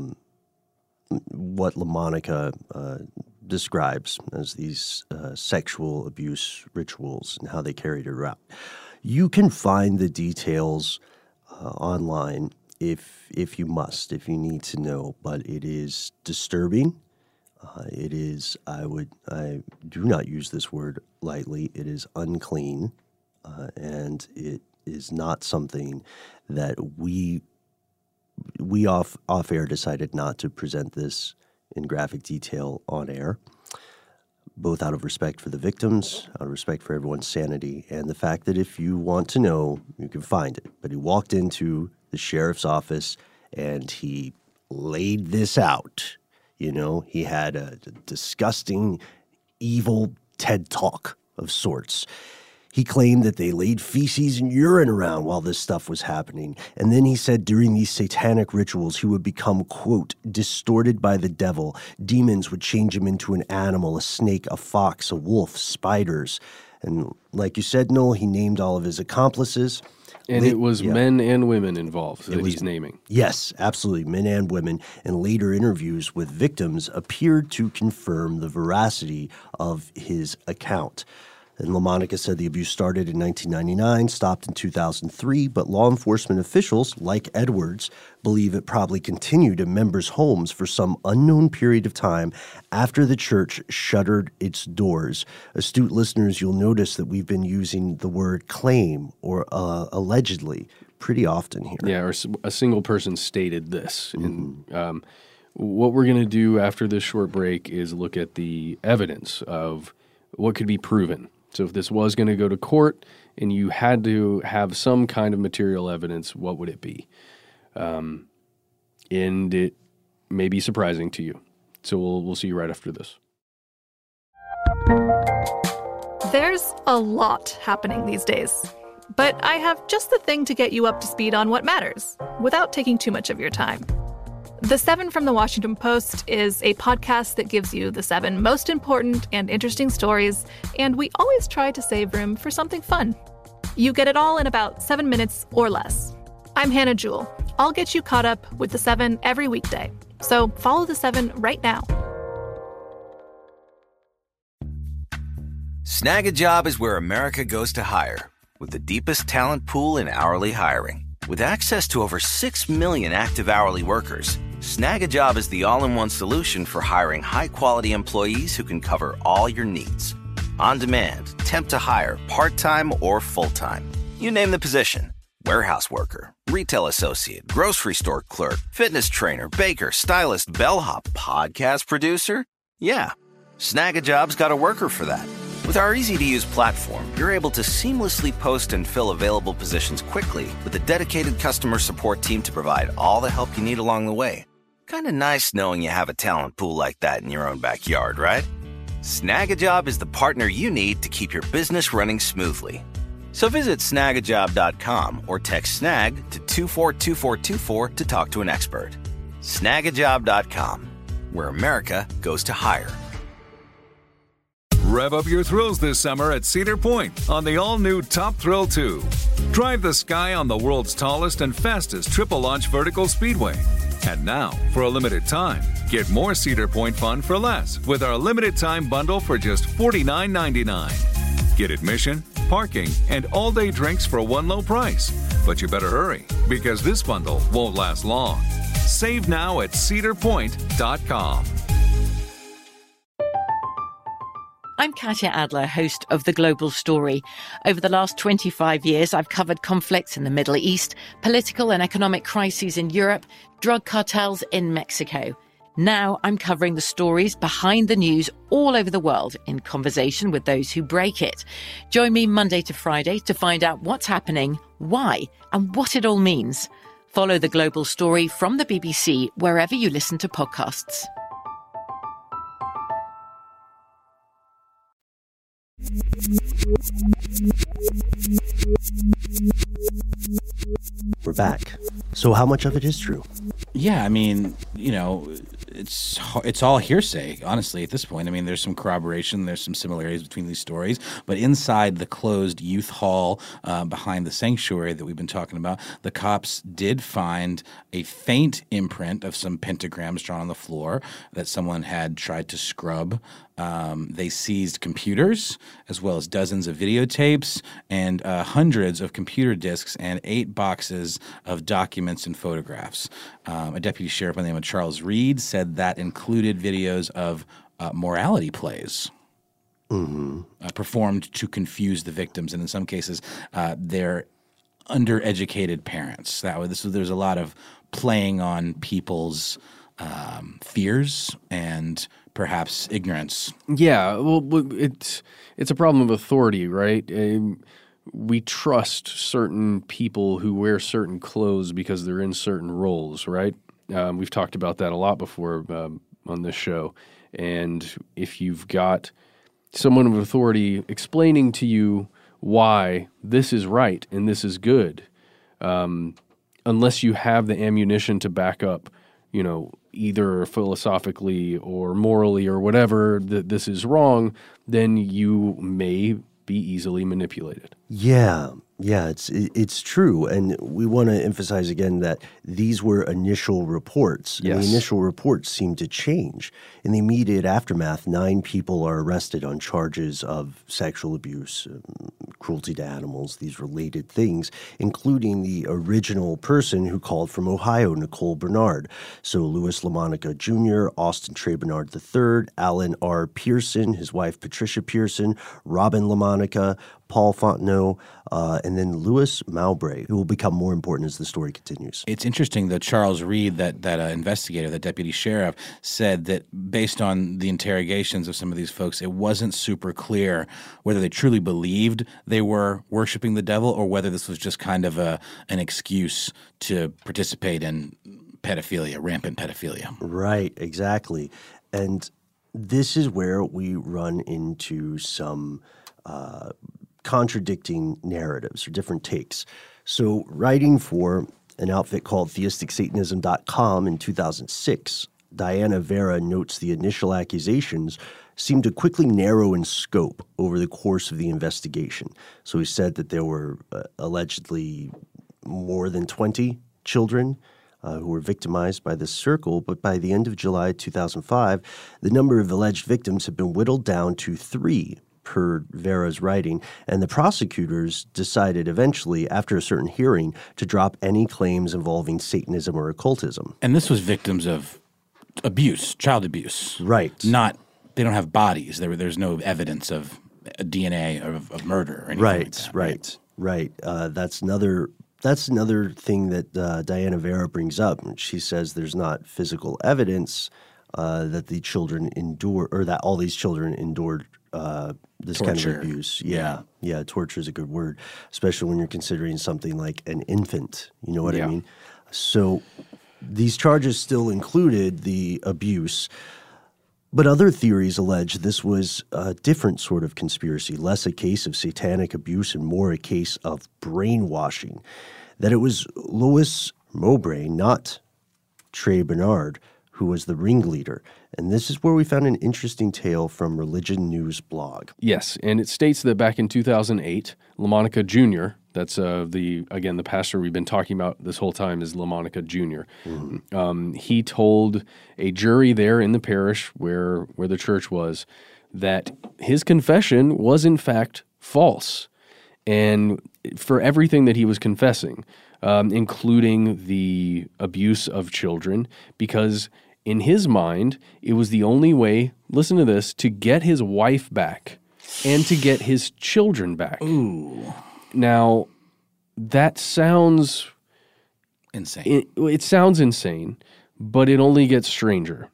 what LaMonica describes as these sexual abuse rituals and how they carried it out. You can find the details online if you you need to know, but it is disturbing. It is, I do not use this word lightly, it is unclean, and it is not something that we off air decided not to present this in graphic detail on air, both out of respect for the victims, out of respect for everyone's sanity, and the fact that if you want to know, you can find it. But he walked into the sheriff's office and he laid this out. You know, he had a disgusting, evil TED Talk of sorts. He claimed that they laid feces and urine around while this stuff was happening. And then he said during these satanic rituals, he would become, quote, distorted by the devil. Demons would change him into an animal, a snake, a fox, a wolf, spiders. And like you said, Noel, he named all of his accomplices. And it was men and women involved that he's naming. Yes, absolutely, men and women. And later interviews with victims appeared to confirm the veracity of his account. And LaMonica said the abuse started in 1999, stopped in 2003, but law enforcement officials, like Edwards, believe it probably continued in members' homes for some unknown period of time after the church shuttered its doors. Astute listeners, you'll notice that we've been using the word claim or allegedly pretty often here. Yeah, or a single person stated this. Mm-hmm. And what we're going to do after this short break is look at the evidence of what could be proven. So if this was going to go to court and you had to have some kind of material evidence, what would it be? And it may be surprising to you. So we'll see you right after this. There's a lot happening these days, but I have just the thing to get you up to speed on what matters without taking too much of your time. The 7 from the Washington Post is a podcast that gives you the 7 most important and interesting stories, and we always try to save room for something fun. You get it all in about 7 minutes or less. I'm Hannah Jewell. I'll get you caught up with the 7 every weekday. So follow the 7 right now. Snag a Job is where America goes to hire, with the deepest talent pool in hourly hiring. With access to over 6 million active hourly workers, Snag a Job is the all-in-one solution for hiring high-quality employees who can cover all your needs. On demand, temp to hire, part-time or full-time. You name the position. Warehouse worker, retail associate, grocery store clerk, fitness trainer, baker, stylist, bellhop, podcast producer. Yeah, Snag a Job's got a worker for that. With our easy-to-use platform, you're able to seamlessly post and fill available positions quickly with a dedicated customer support team to provide all the help you need along the way. Kind of nice knowing you have a talent pool like that in your own backyard, right? Snag a Job is the partner you need to keep your business running smoothly. So visit snagajob.com or text snag to 242424 to talk to an expert. Snagajob.com, where America goes to hire. Rev up your thrills this summer at Cedar Point on the all-new Top Thrill 2. Drive the sky on the world's tallest and fastest triple-launch vertical speedway. And now, for a limited time, get more Cedar Point fun for less with our limited-time bundle for just $49.99. Get admission, parking, and all-day drinks for one low price. But you better hurry, because this bundle won't last long. Save now at cedarpoint.com. I'm Katya Adler, host of The Global Story. Over the last 25 years, I've covered conflicts in the Middle East, political and economic crises in Europe, drug cartels in Mexico. Now I'm covering the stories behind the news all over the world in conversation with those who break it. Join me Monday to Friday to find out what's happening, why, and what it all means. Follow The Global Story from the BBC wherever you listen to podcasts. We're back. So how much of it is true? Yeah, I mean, you know, it's all hearsay, honestly, at this point. I mean, there's some corroboration, there's some similarities between these stories, but inside the closed youth hall behind the sanctuary that we've been talking about, the cops did find a faint imprint of some pentagrams drawn on the floor that someone had tried to scrub. They seized computers as well as dozens of videotapes and hundreds of computer disks and 8 boxes of documents and photographs. A deputy sheriff by the name of Charles Reed said that included videos of morality plays performed to confuse the victims, and in some cases, their undereducated parents. There's a lot of playing on people's fears and perhaps ignorance. Yeah, well, it's a problem of authority, right? We trust certain people who wear certain clothes because they're in certain roles, right? We've talked about that a lot before on this show. And if you've got someone of authority explaining to you why this is right and this is good, unless you have the ammunition to back up, either philosophically or morally or whatever, that this is wrong, then you may be easily manipulated. Yeah, it's true. And we want to emphasize again that these were initial reports. Yes. And the initial reports seem to change. In the immediate aftermath, 9 people are arrested on charges of sexual abuse, cruelty to animals, these related things, including the original person who called from Ohio, Nicole Bernard. So Louis LaMonica Jr., Austin Trey Bernard III, Alan R. Pearson, his wife Patricia Pearson, Robin LaMonica, Paul Fontenot, and then Louis Mowbray, who will become more important as the story continues. It's interesting that Charles Reed, that investigator, that deputy sheriff, said that based on the interrogations of some of these folks, it wasn't super clear whether they truly believed they were worshiping the devil or whether this was just kind of an excuse to participate in pedophilia, rampant pedophilia. Right, exactly. And this is where we run into some contradicting narratives or different takes. So writing for an outfit called TheisticSatanism.com in 2006, Diana Vera notes the initial accusations seemed to quickly narrow in scope over the course of the investigation. So he said that there were allegedly more than 20 children who were victimized by this circle, but by the end of July 2005, the number of alleged victims had been whittled down to 3 per Vera's writing, and the prosecutors decided eventually, after a certain hearing, to drop any claims involving Satanism or occultism. And this was victims of abuse, child abuse. Right. They don't have bodies. There's no evidence of DNA of murder or anything like that. Right. That's another thing that Diana Vera brings up. She says there's not physical evidence that the children endure, or that all these children endured this torture. kind of abuse. Yeah, torture is a good word, especially when you're considering something like an infant. You know what I mean? So these charges still included the abuse, but other theories allege this was a different sort of conspiracy, less a case of satanic abuse and more a case of brainwashing, that it was Louis Mowbray, not Trey Bernard, who was the ringleader. And this is where we found an interesting tale from Religion News blog. Yes, and it states that back in 2008, LaMonica Jr., that's the pastor we've been talking about this whole time is LaMonica Jr. Mm-hmm. He told a jury there in the parish where the church was that his confession was in fact false. And for everything that he was confessing, including the abuse of children, because in his mind, it was the only way, listen to this, to get his wife back and to get his children back. Ooh. Now, that sounds insane. It sounds insane, but it only gets stranger.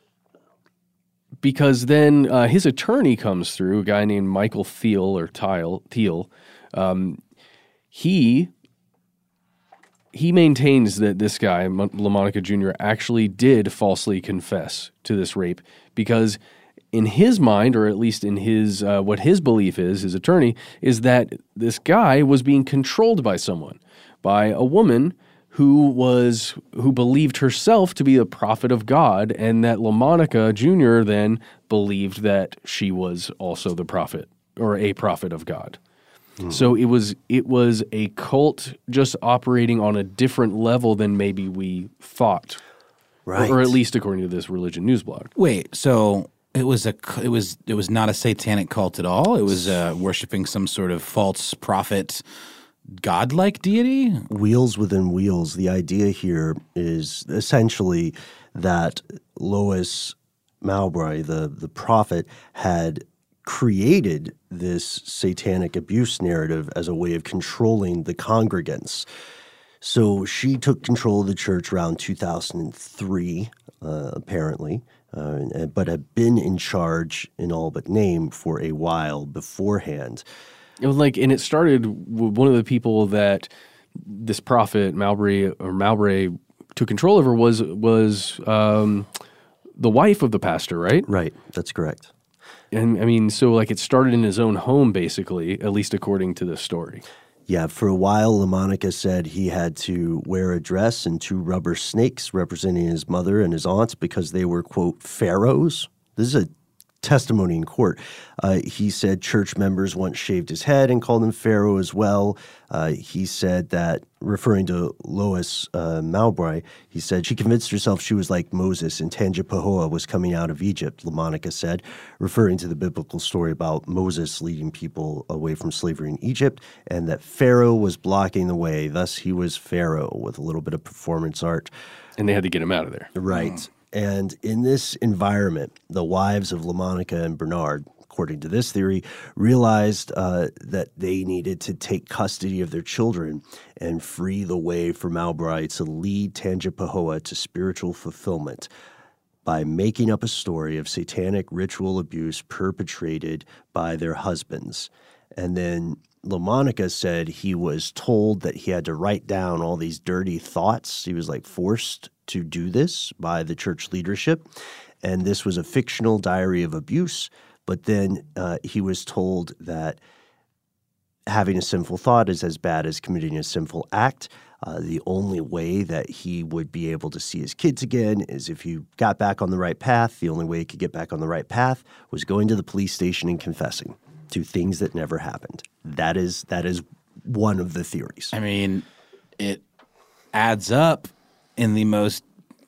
Because then his attorney comes through, a guy named Michael Thiel. He maintains that this guy, LaMonica Jr., actually did falsely confess to this rape because in his mind, or at least in his what his belief is, his attorney, is that this guy was being controlled by someone, by a woman who believed herself to be a prophet of God, and that LaMonica Jr. then believed that she was also the prophet or a prophet of God. So it was a cult just operating on a different level than maybe we thought, right? Or at least according to this Religion News blog. Wait, so it was not a satanic cult at all? It was worshiping some sort of false prophet, godlike deity? Wheels within wheels. The idea here is essentially that Louis Mowbray, the prophet, had created this satanic abuse narrative as a way of controlling the congregants. So she took control of the church around 2003. apparently, but had been in charge in all but name for a while beforehand. It was like, and it started with one of the people that this prophet Mowbray took control over was the wife of the pastor, right? Right, that's correct. And I mean, so like it started in his own home, basically, at least according to this story. Yeah, for a while, LaMonica said he had to wear a dress and 2 rubber snakes representing his mother and his aunts because they were, quote, pharaohs. This is a testimony in court. He said church members once shaved his head and called him Pharaoh as well. He said that, referring to Lois Mowbray, he said she convinced herself she was like Moses and Tangipahoa was coming out of Egypt, LaMonica said, referring to the biblical story about Moses leading people away from slavery in Egypt, and that Pharaoh was blocking the way. Thus, he was Pharaoh with a little bit of performance art. And they had to get him out of there. Right. And in this environment, the wives of LaMonica and Bernard, according to this theory, realized that they needed to take custody of their children and free the way for Mowbray to lead Tangipahoa to spiritual fulfillment by making up a story of satanic ritual abuse perpetrated by their husbands. And then LaMonica said he was told that he had to write down all these dirty thoughts. He was like forced to do this by the church leadership. And this was a fictional diary of abuse. But then he was told that having a sinful thought is as bad as committing a sinful act. The only way that he would be able to see his kids again is if he got back on the right path. The only way he could get back on the right path was going to the police station and confessing to things that never happened. That is one of the theories. I mean, it adds up in the most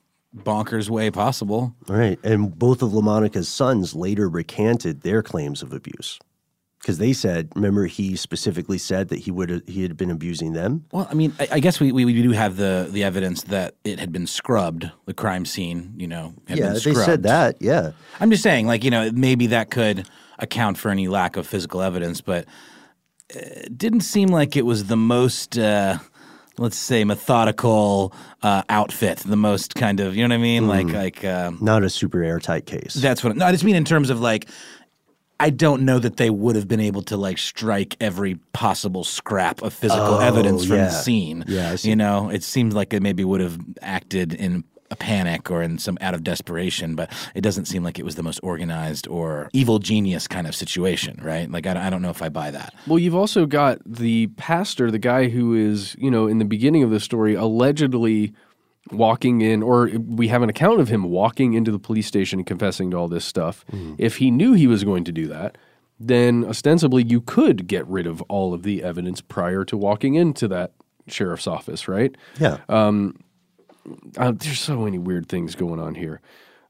bonkers way possible. Right. And both of LaMonica's sons later recanted their claims of abuse. Because they said, remember, he specifically said that he had been abusing them? Well, I mean, I guess we do have the evidence that it had been scrubbed, the crime scene, had been scrubbed. They said that, yeah. I'm just saying, maybe that could account for any lack of physical evidence, but it didn't seem like it was the most, let's say, methodical outfit, the most kind of, you know what I mean? Not a super airtight case. That's what, I just mean in terms of I don't know that they would have been able to strike every possible scrap of physical evidence from the scene. Yeah, it seems like it maybe would have acted in a panic or in some out of desperation, but it doesn't seem like it was the most organized or evil genius kind of situation, right? I don't know if I buy that. Well, you've also got the pastor, the guy who is, in the beginning of the story, allegedly walking in, or we have an account of him walking into the police station and confessing to all this stuff. Mm-hmm. If he knew he was going to do that, then ostensibly you could get rid of all of the evidence prior to walking into that sheriff's office, right? Yeah. There's so many weird things going on here.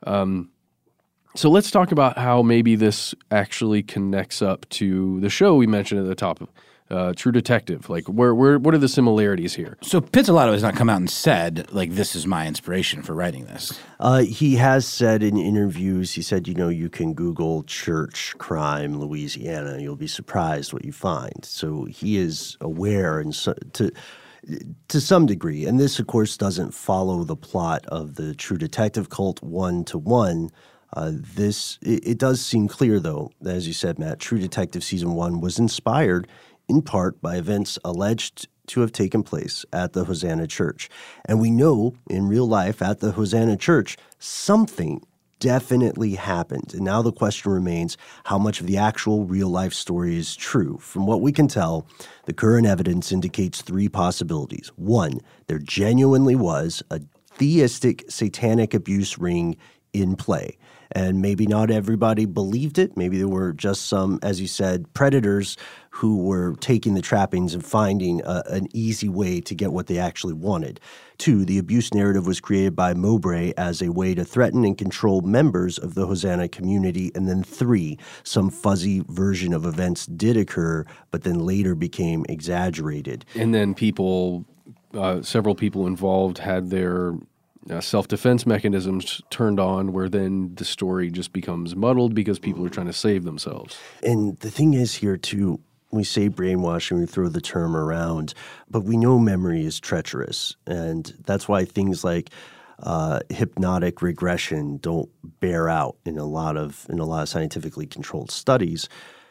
So let's talk about how maybe this actually connects up to the show we mentioned at the top of True Detective. What are the similarities here? So Pizzolatto has not come out and said, this is my inspiration for writing this. He has said in interviews, he said, you can Google church crime Louisiana. You'll be surprised what you find. So he is aware and to some degree. And this, of course, doesn't follow the plot of the True Detective cult one-to-one. It does seem clear, though, as you said, Matt, True Detective Season 1 was inspired in part by events alleged to have taken place at the Hosanna Church. And we know in real life at the Hosanna Church, something definitely happened. And now the question remains, how much of the actual real-life story is true? From what we can tell, the current evidence indicates 3 possibilities. 1, there genuinely was a theistic satanic abuse ring in play. And maybe not everybody believed it. Maybe there were just some, as you said, predators who were taking the trappings and finding an easy way to get what they actually wanted. 2, the abuse narrative was created by Mowbray as a way to threaten and control members of the Hosanna community. And then 3, some fuzzy version of events did occur, but then later became exaggerated. And then several people involved had their self-defense mechanisms turned on, where then the story just becomes muddled because people are trying to save themselves. And the thing is here, too, we say brainwashing, we throw the term around, but we know memory is treacherous. And that's why things like hypnotic regression don't bear out in a lot of scientifically controlled studies.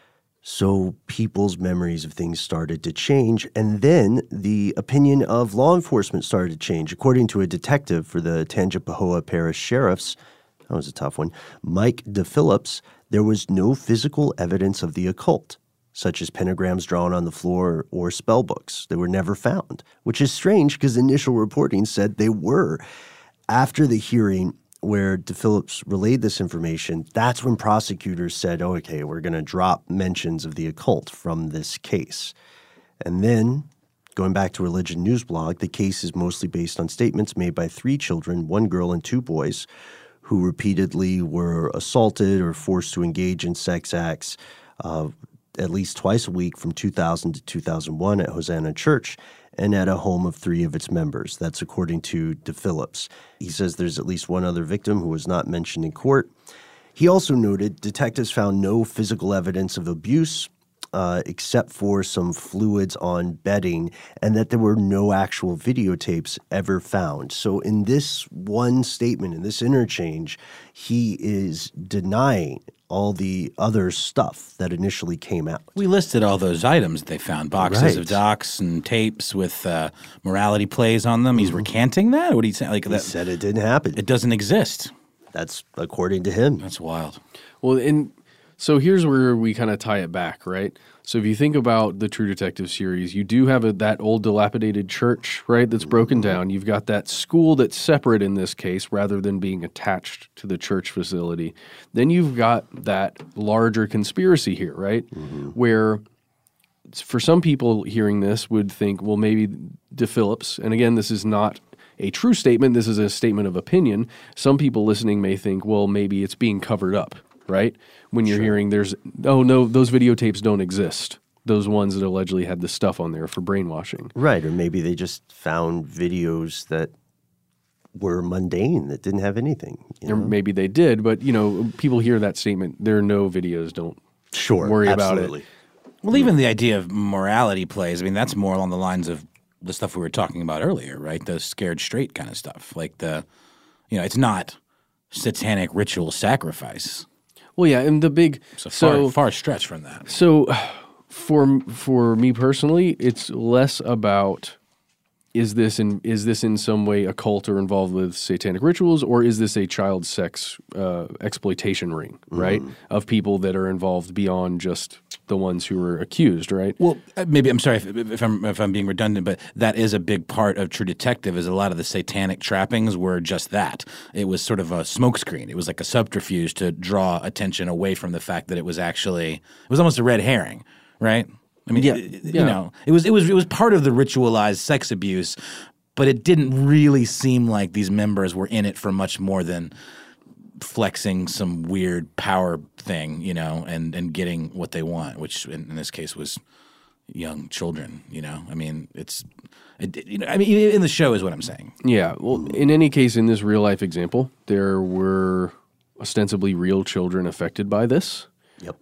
So people's memories of things started to change, and then the opinion of law enforcement started to change. According to a detective for the Tangipahoa Parish Sheriffs, that was a tough one, Mike DePhillips, there was no physical evidence of the occult, such as pentagrams drawn on the floor or spell books. They were never found, which is strange because initial reporting said they were. After the hearing where DePhillips relayed this information, that's when prosecutors said, oh, okay, we're going to drop mentions of the occult from this case. And then, going back to Religion News Blog, the case is mostly based on statements made by 3 children, 1 girl and 2 boys, who repeatedly were assaulted or forced to engage in sex acts at least twice a week from 2000 to 2001 at Hosanna Church and at a home of 3 of its members. That's according to DePhillips. He says there's at least 1 other victim who was not mentioned in court. He also noted detectives found no physical evidence of abuse except for some fluids on bedding, and that there were no actual videotapes ever found. So in this one statement, in this interchange, he is denying all the other stuff that initially came out. We listed all those items they found, boxes of docs and tapes with morality plays on them. He's recanting that? What do you say? Like, he said it didn't happen. It doesn't exist. That's according to him. That's wild. Well, so here's where we kind of tie it back, right? So if you think about the True Detective series, you do have that old dilapidated church, right, that's broken down. You've got that school that's separate in this case rather than being attached to the church facility. Then you've got that larger conspiracy here, right, where for some people hearing this would think, well, maybe DePhillips, and again, this is not a true statement. This is a statement of opinion. Some people listening may think, well, maybe it's being covered up. Right? When you're hearing those videotapes don't exist. Those ones that allegedly had the stuff on there for brainwashing. Right. Or maybe they just found videos that were mundane, that didn't have anything. Or maybe they did, but, people hear that statement, there are no videos, don't worry about it. Well, even the idea of morality plays, I mean, that's more along the lines of the stuff we were talking about earlier, right? The scared straight kind of stuff. Like it's not satanic ritual sacrifice. Well, yeah, and the big far stretch from that. So, for me personally, it's less about is this in some way occult or involved with satanic rituals, or is this a child sex exploitation ring, right? Of people that are involved beyond just the ones who are accused, right? Well, maybe I'm sorry if I'm being redundant, but that is a big part of True Detective. Is a lot of the satanic trappings were just that. It was sort of a smokescreen. It was like a subterfuge to draw attention away from the fact that it was almost a red herring, right? I mean, it was part of the ritualized sex abuse, but it didn't really seem like these members were in it for much more than flexing some weird power thing, and getting what they want, which in this case was young children. I mean, in the show is what I'm saying. Yeah. Well, in any case, in this real life example, there were ostensibly real children affected by this. Yep.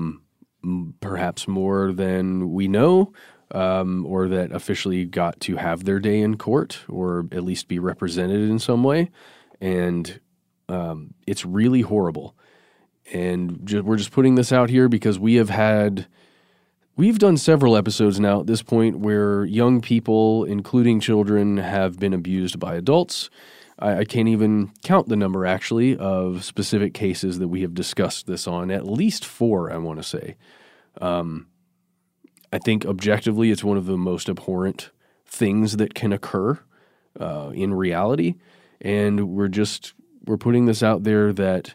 Perhaps more than we know, or that officially got to have their day in court, or at least be represented in some way. And it's really horrible. And we're just putting this out here because we've done several episodes now at this point where young people, including children, have been abused by adults. I can't even count the number, actually, of specific cases that we have discussed this on. At least 4, I want to say. I think objectively it's one of the most abhorrent things that can occur in reality. And we're putting this out there that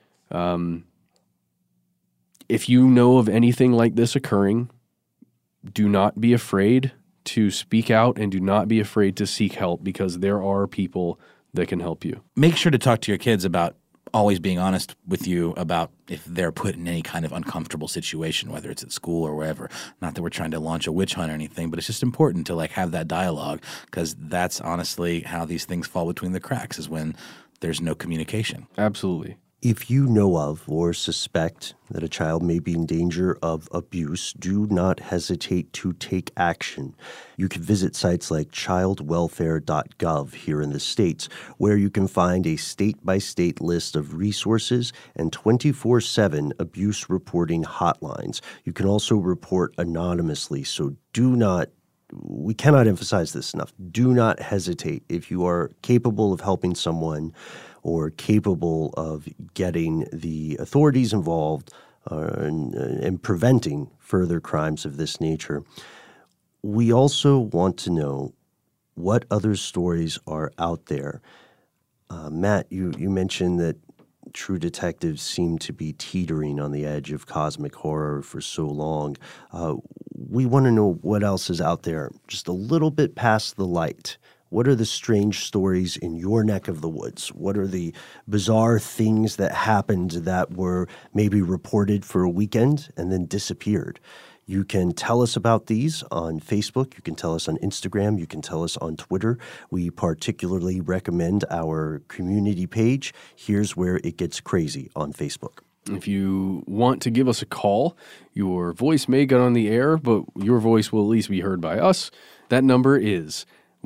if you know of anything like this occurring, do not be afraid to speak out and do not be afraid to seek help, because there are people that can help you. Make sure to talk to your kids about always being honest with you about if they're put in any kind of uncomfortable situation, whether it's at school or wherever. Not that we're trying to launch a witch hunt or anything, but it's just important to have that dialogue, because that's honestly how these things fall between the cracks, is when there's no communication. Absolutely. If you know of or suspect that a child may be in danger of abuse, do not hesitate to take action. You can visit sites like childwelfare.gov here in the States, where you can find a state-by-state list of resources and 24/7 abuse reporting hotlines. You can also report anonymously, so we cannot emphasize this enough. Do not hesitate. If you are capable of helping someone or capable of getting the authorities involved and preventing further crimes of this nature. We also want to know what other stories are out there. Matt, you mentioned that True Detectives seem to be teetering on the edge of cosmic horror for so long. We want to know what else is out there, just a little bit past the light. What are the strange stories in your neck of the woods? What are the bizarre things that happened that were maybe reported for a weekend and then disappeared? You can tell us about these on Facebook. You can tell us on Instagram. You can tell us on Twitter. We particularly recommend our community page. Here's where it gets crazy on Facebook. If you want to give us a call, your voice may get on the air, but your voice will at least be heard by us. That number is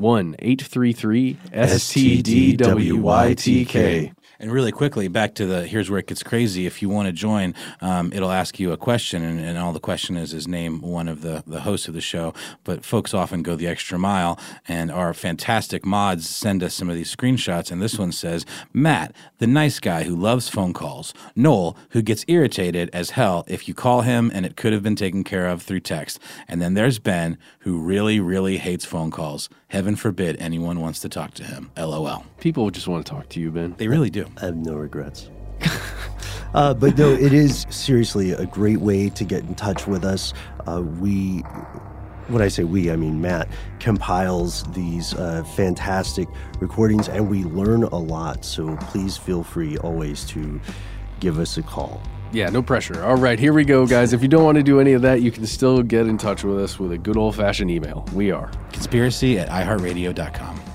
1-833-STDWYTK. And really quickly, back to the here's where it gets crazy. If you want to join, it'll ask you a question, and all the question is name one of the hosts of the show. But folks often go the extra mile, and our fantastic mods send us some of these screenshots, and this one says, Matt, the nice guy who loves phone calls. Noel, who gets irritated as hell if you call him and it could have been taken care of through text. And then there's Ben, who really, really hates phone calls. Heaven forbid anyone wants to talk to him. LOL. People just want to talk to you, Ben. They really do. I have no regrets. But no, it is seriously a great way to get in touch with us. When I say we, I mean Matt compiles these fantastic recordings, and we learn a lot. So please feel free always to give us a call. Yeah, no pressure. All right, here we go, guys. If you don't want to do any of that, you can still get in touch with us with a good old-fashioned email. We are conspiracy@iheartradio.com.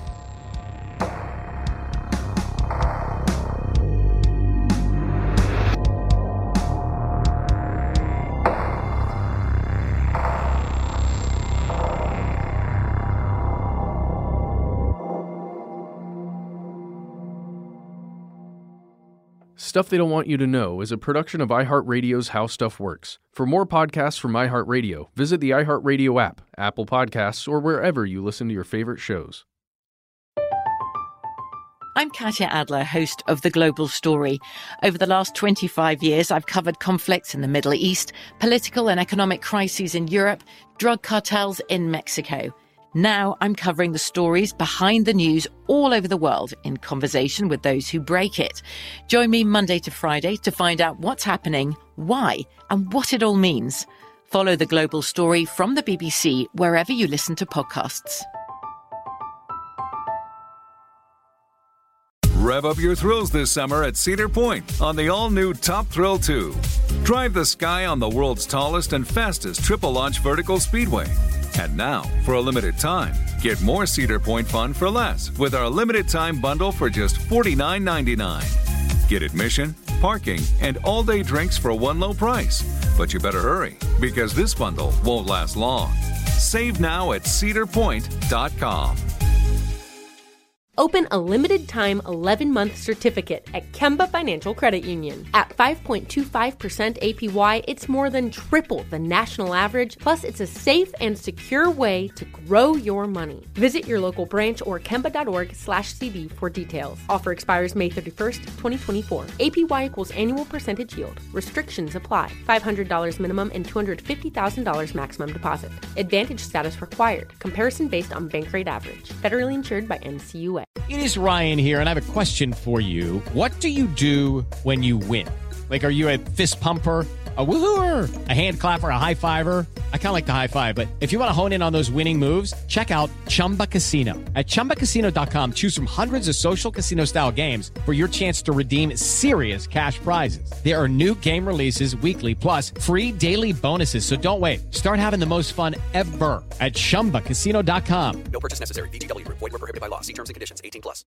Stuff They Don't Want You to Know is a production of iHeartRadio's How Stuff Works. For more podcasts from iHeartRadio, visit the iHeartRadio app, Apple Podcasts, or wherever you listen to your favorite shows. I'm Katya Adler, host of The Global Story. Over the last 25 years, I've covered conflicts in the Middle East, political and economic crises in Europe, drug cartels in Mexico. Now I'm covering the stories behind the news all over the world in conversation with those who break it. Join me Monday to Friday to find out what's happening, why, and what it all means. Follow The Global Story from the BBC wherever you listen to podcasts. Rev up your thrills this summer at Cedar Point on the all-new Top Thrill 2. Drive the sky on the world's tallest and fastest triple-launch vertical speedway. And now, for a limited time, get more Cedar Point fun for less with our limited-time bundle for just $49.99. Get admission, parking, and all-day drinks for one low price. But you better hurry, because this bundle won't last long. Save now at cedarpoint.com. Open a limited-time 11-month certificate at Kemba Financial Credit Union. At 5.25% APY, it's more than triple the national average, plus it's a safe and secure way to grow your money. Visit your local branch or kemba.org/cb for details. Offer expires May 31st, 2024. APY equals annual percentage yield. Restrictions apply. $500 minimum and $250,000 maximum deposit. Advantage status required. Comparison based on bank rate average. Federally insured by NCUA. It is Ryan here, and I have a question for you. What do you do when you win? Like, are you a fist pumper, a woo-hooer, a hand clapper, a high-fiver? I kind of like the high-five, but if you want to hone in on those winning moves, check out Chumba Casino. At ChumbaCasino.com, choose from hundreds of social casino-style games for your chance to redeem serious cash prizes. There are new game releases weekly, plus free daily bonuses, so don't wait. Start having the most fun ever at ChumbaCasino.com. No purchase necessary. VGW. Void where prohibited by law. See terms and conditions. 18+.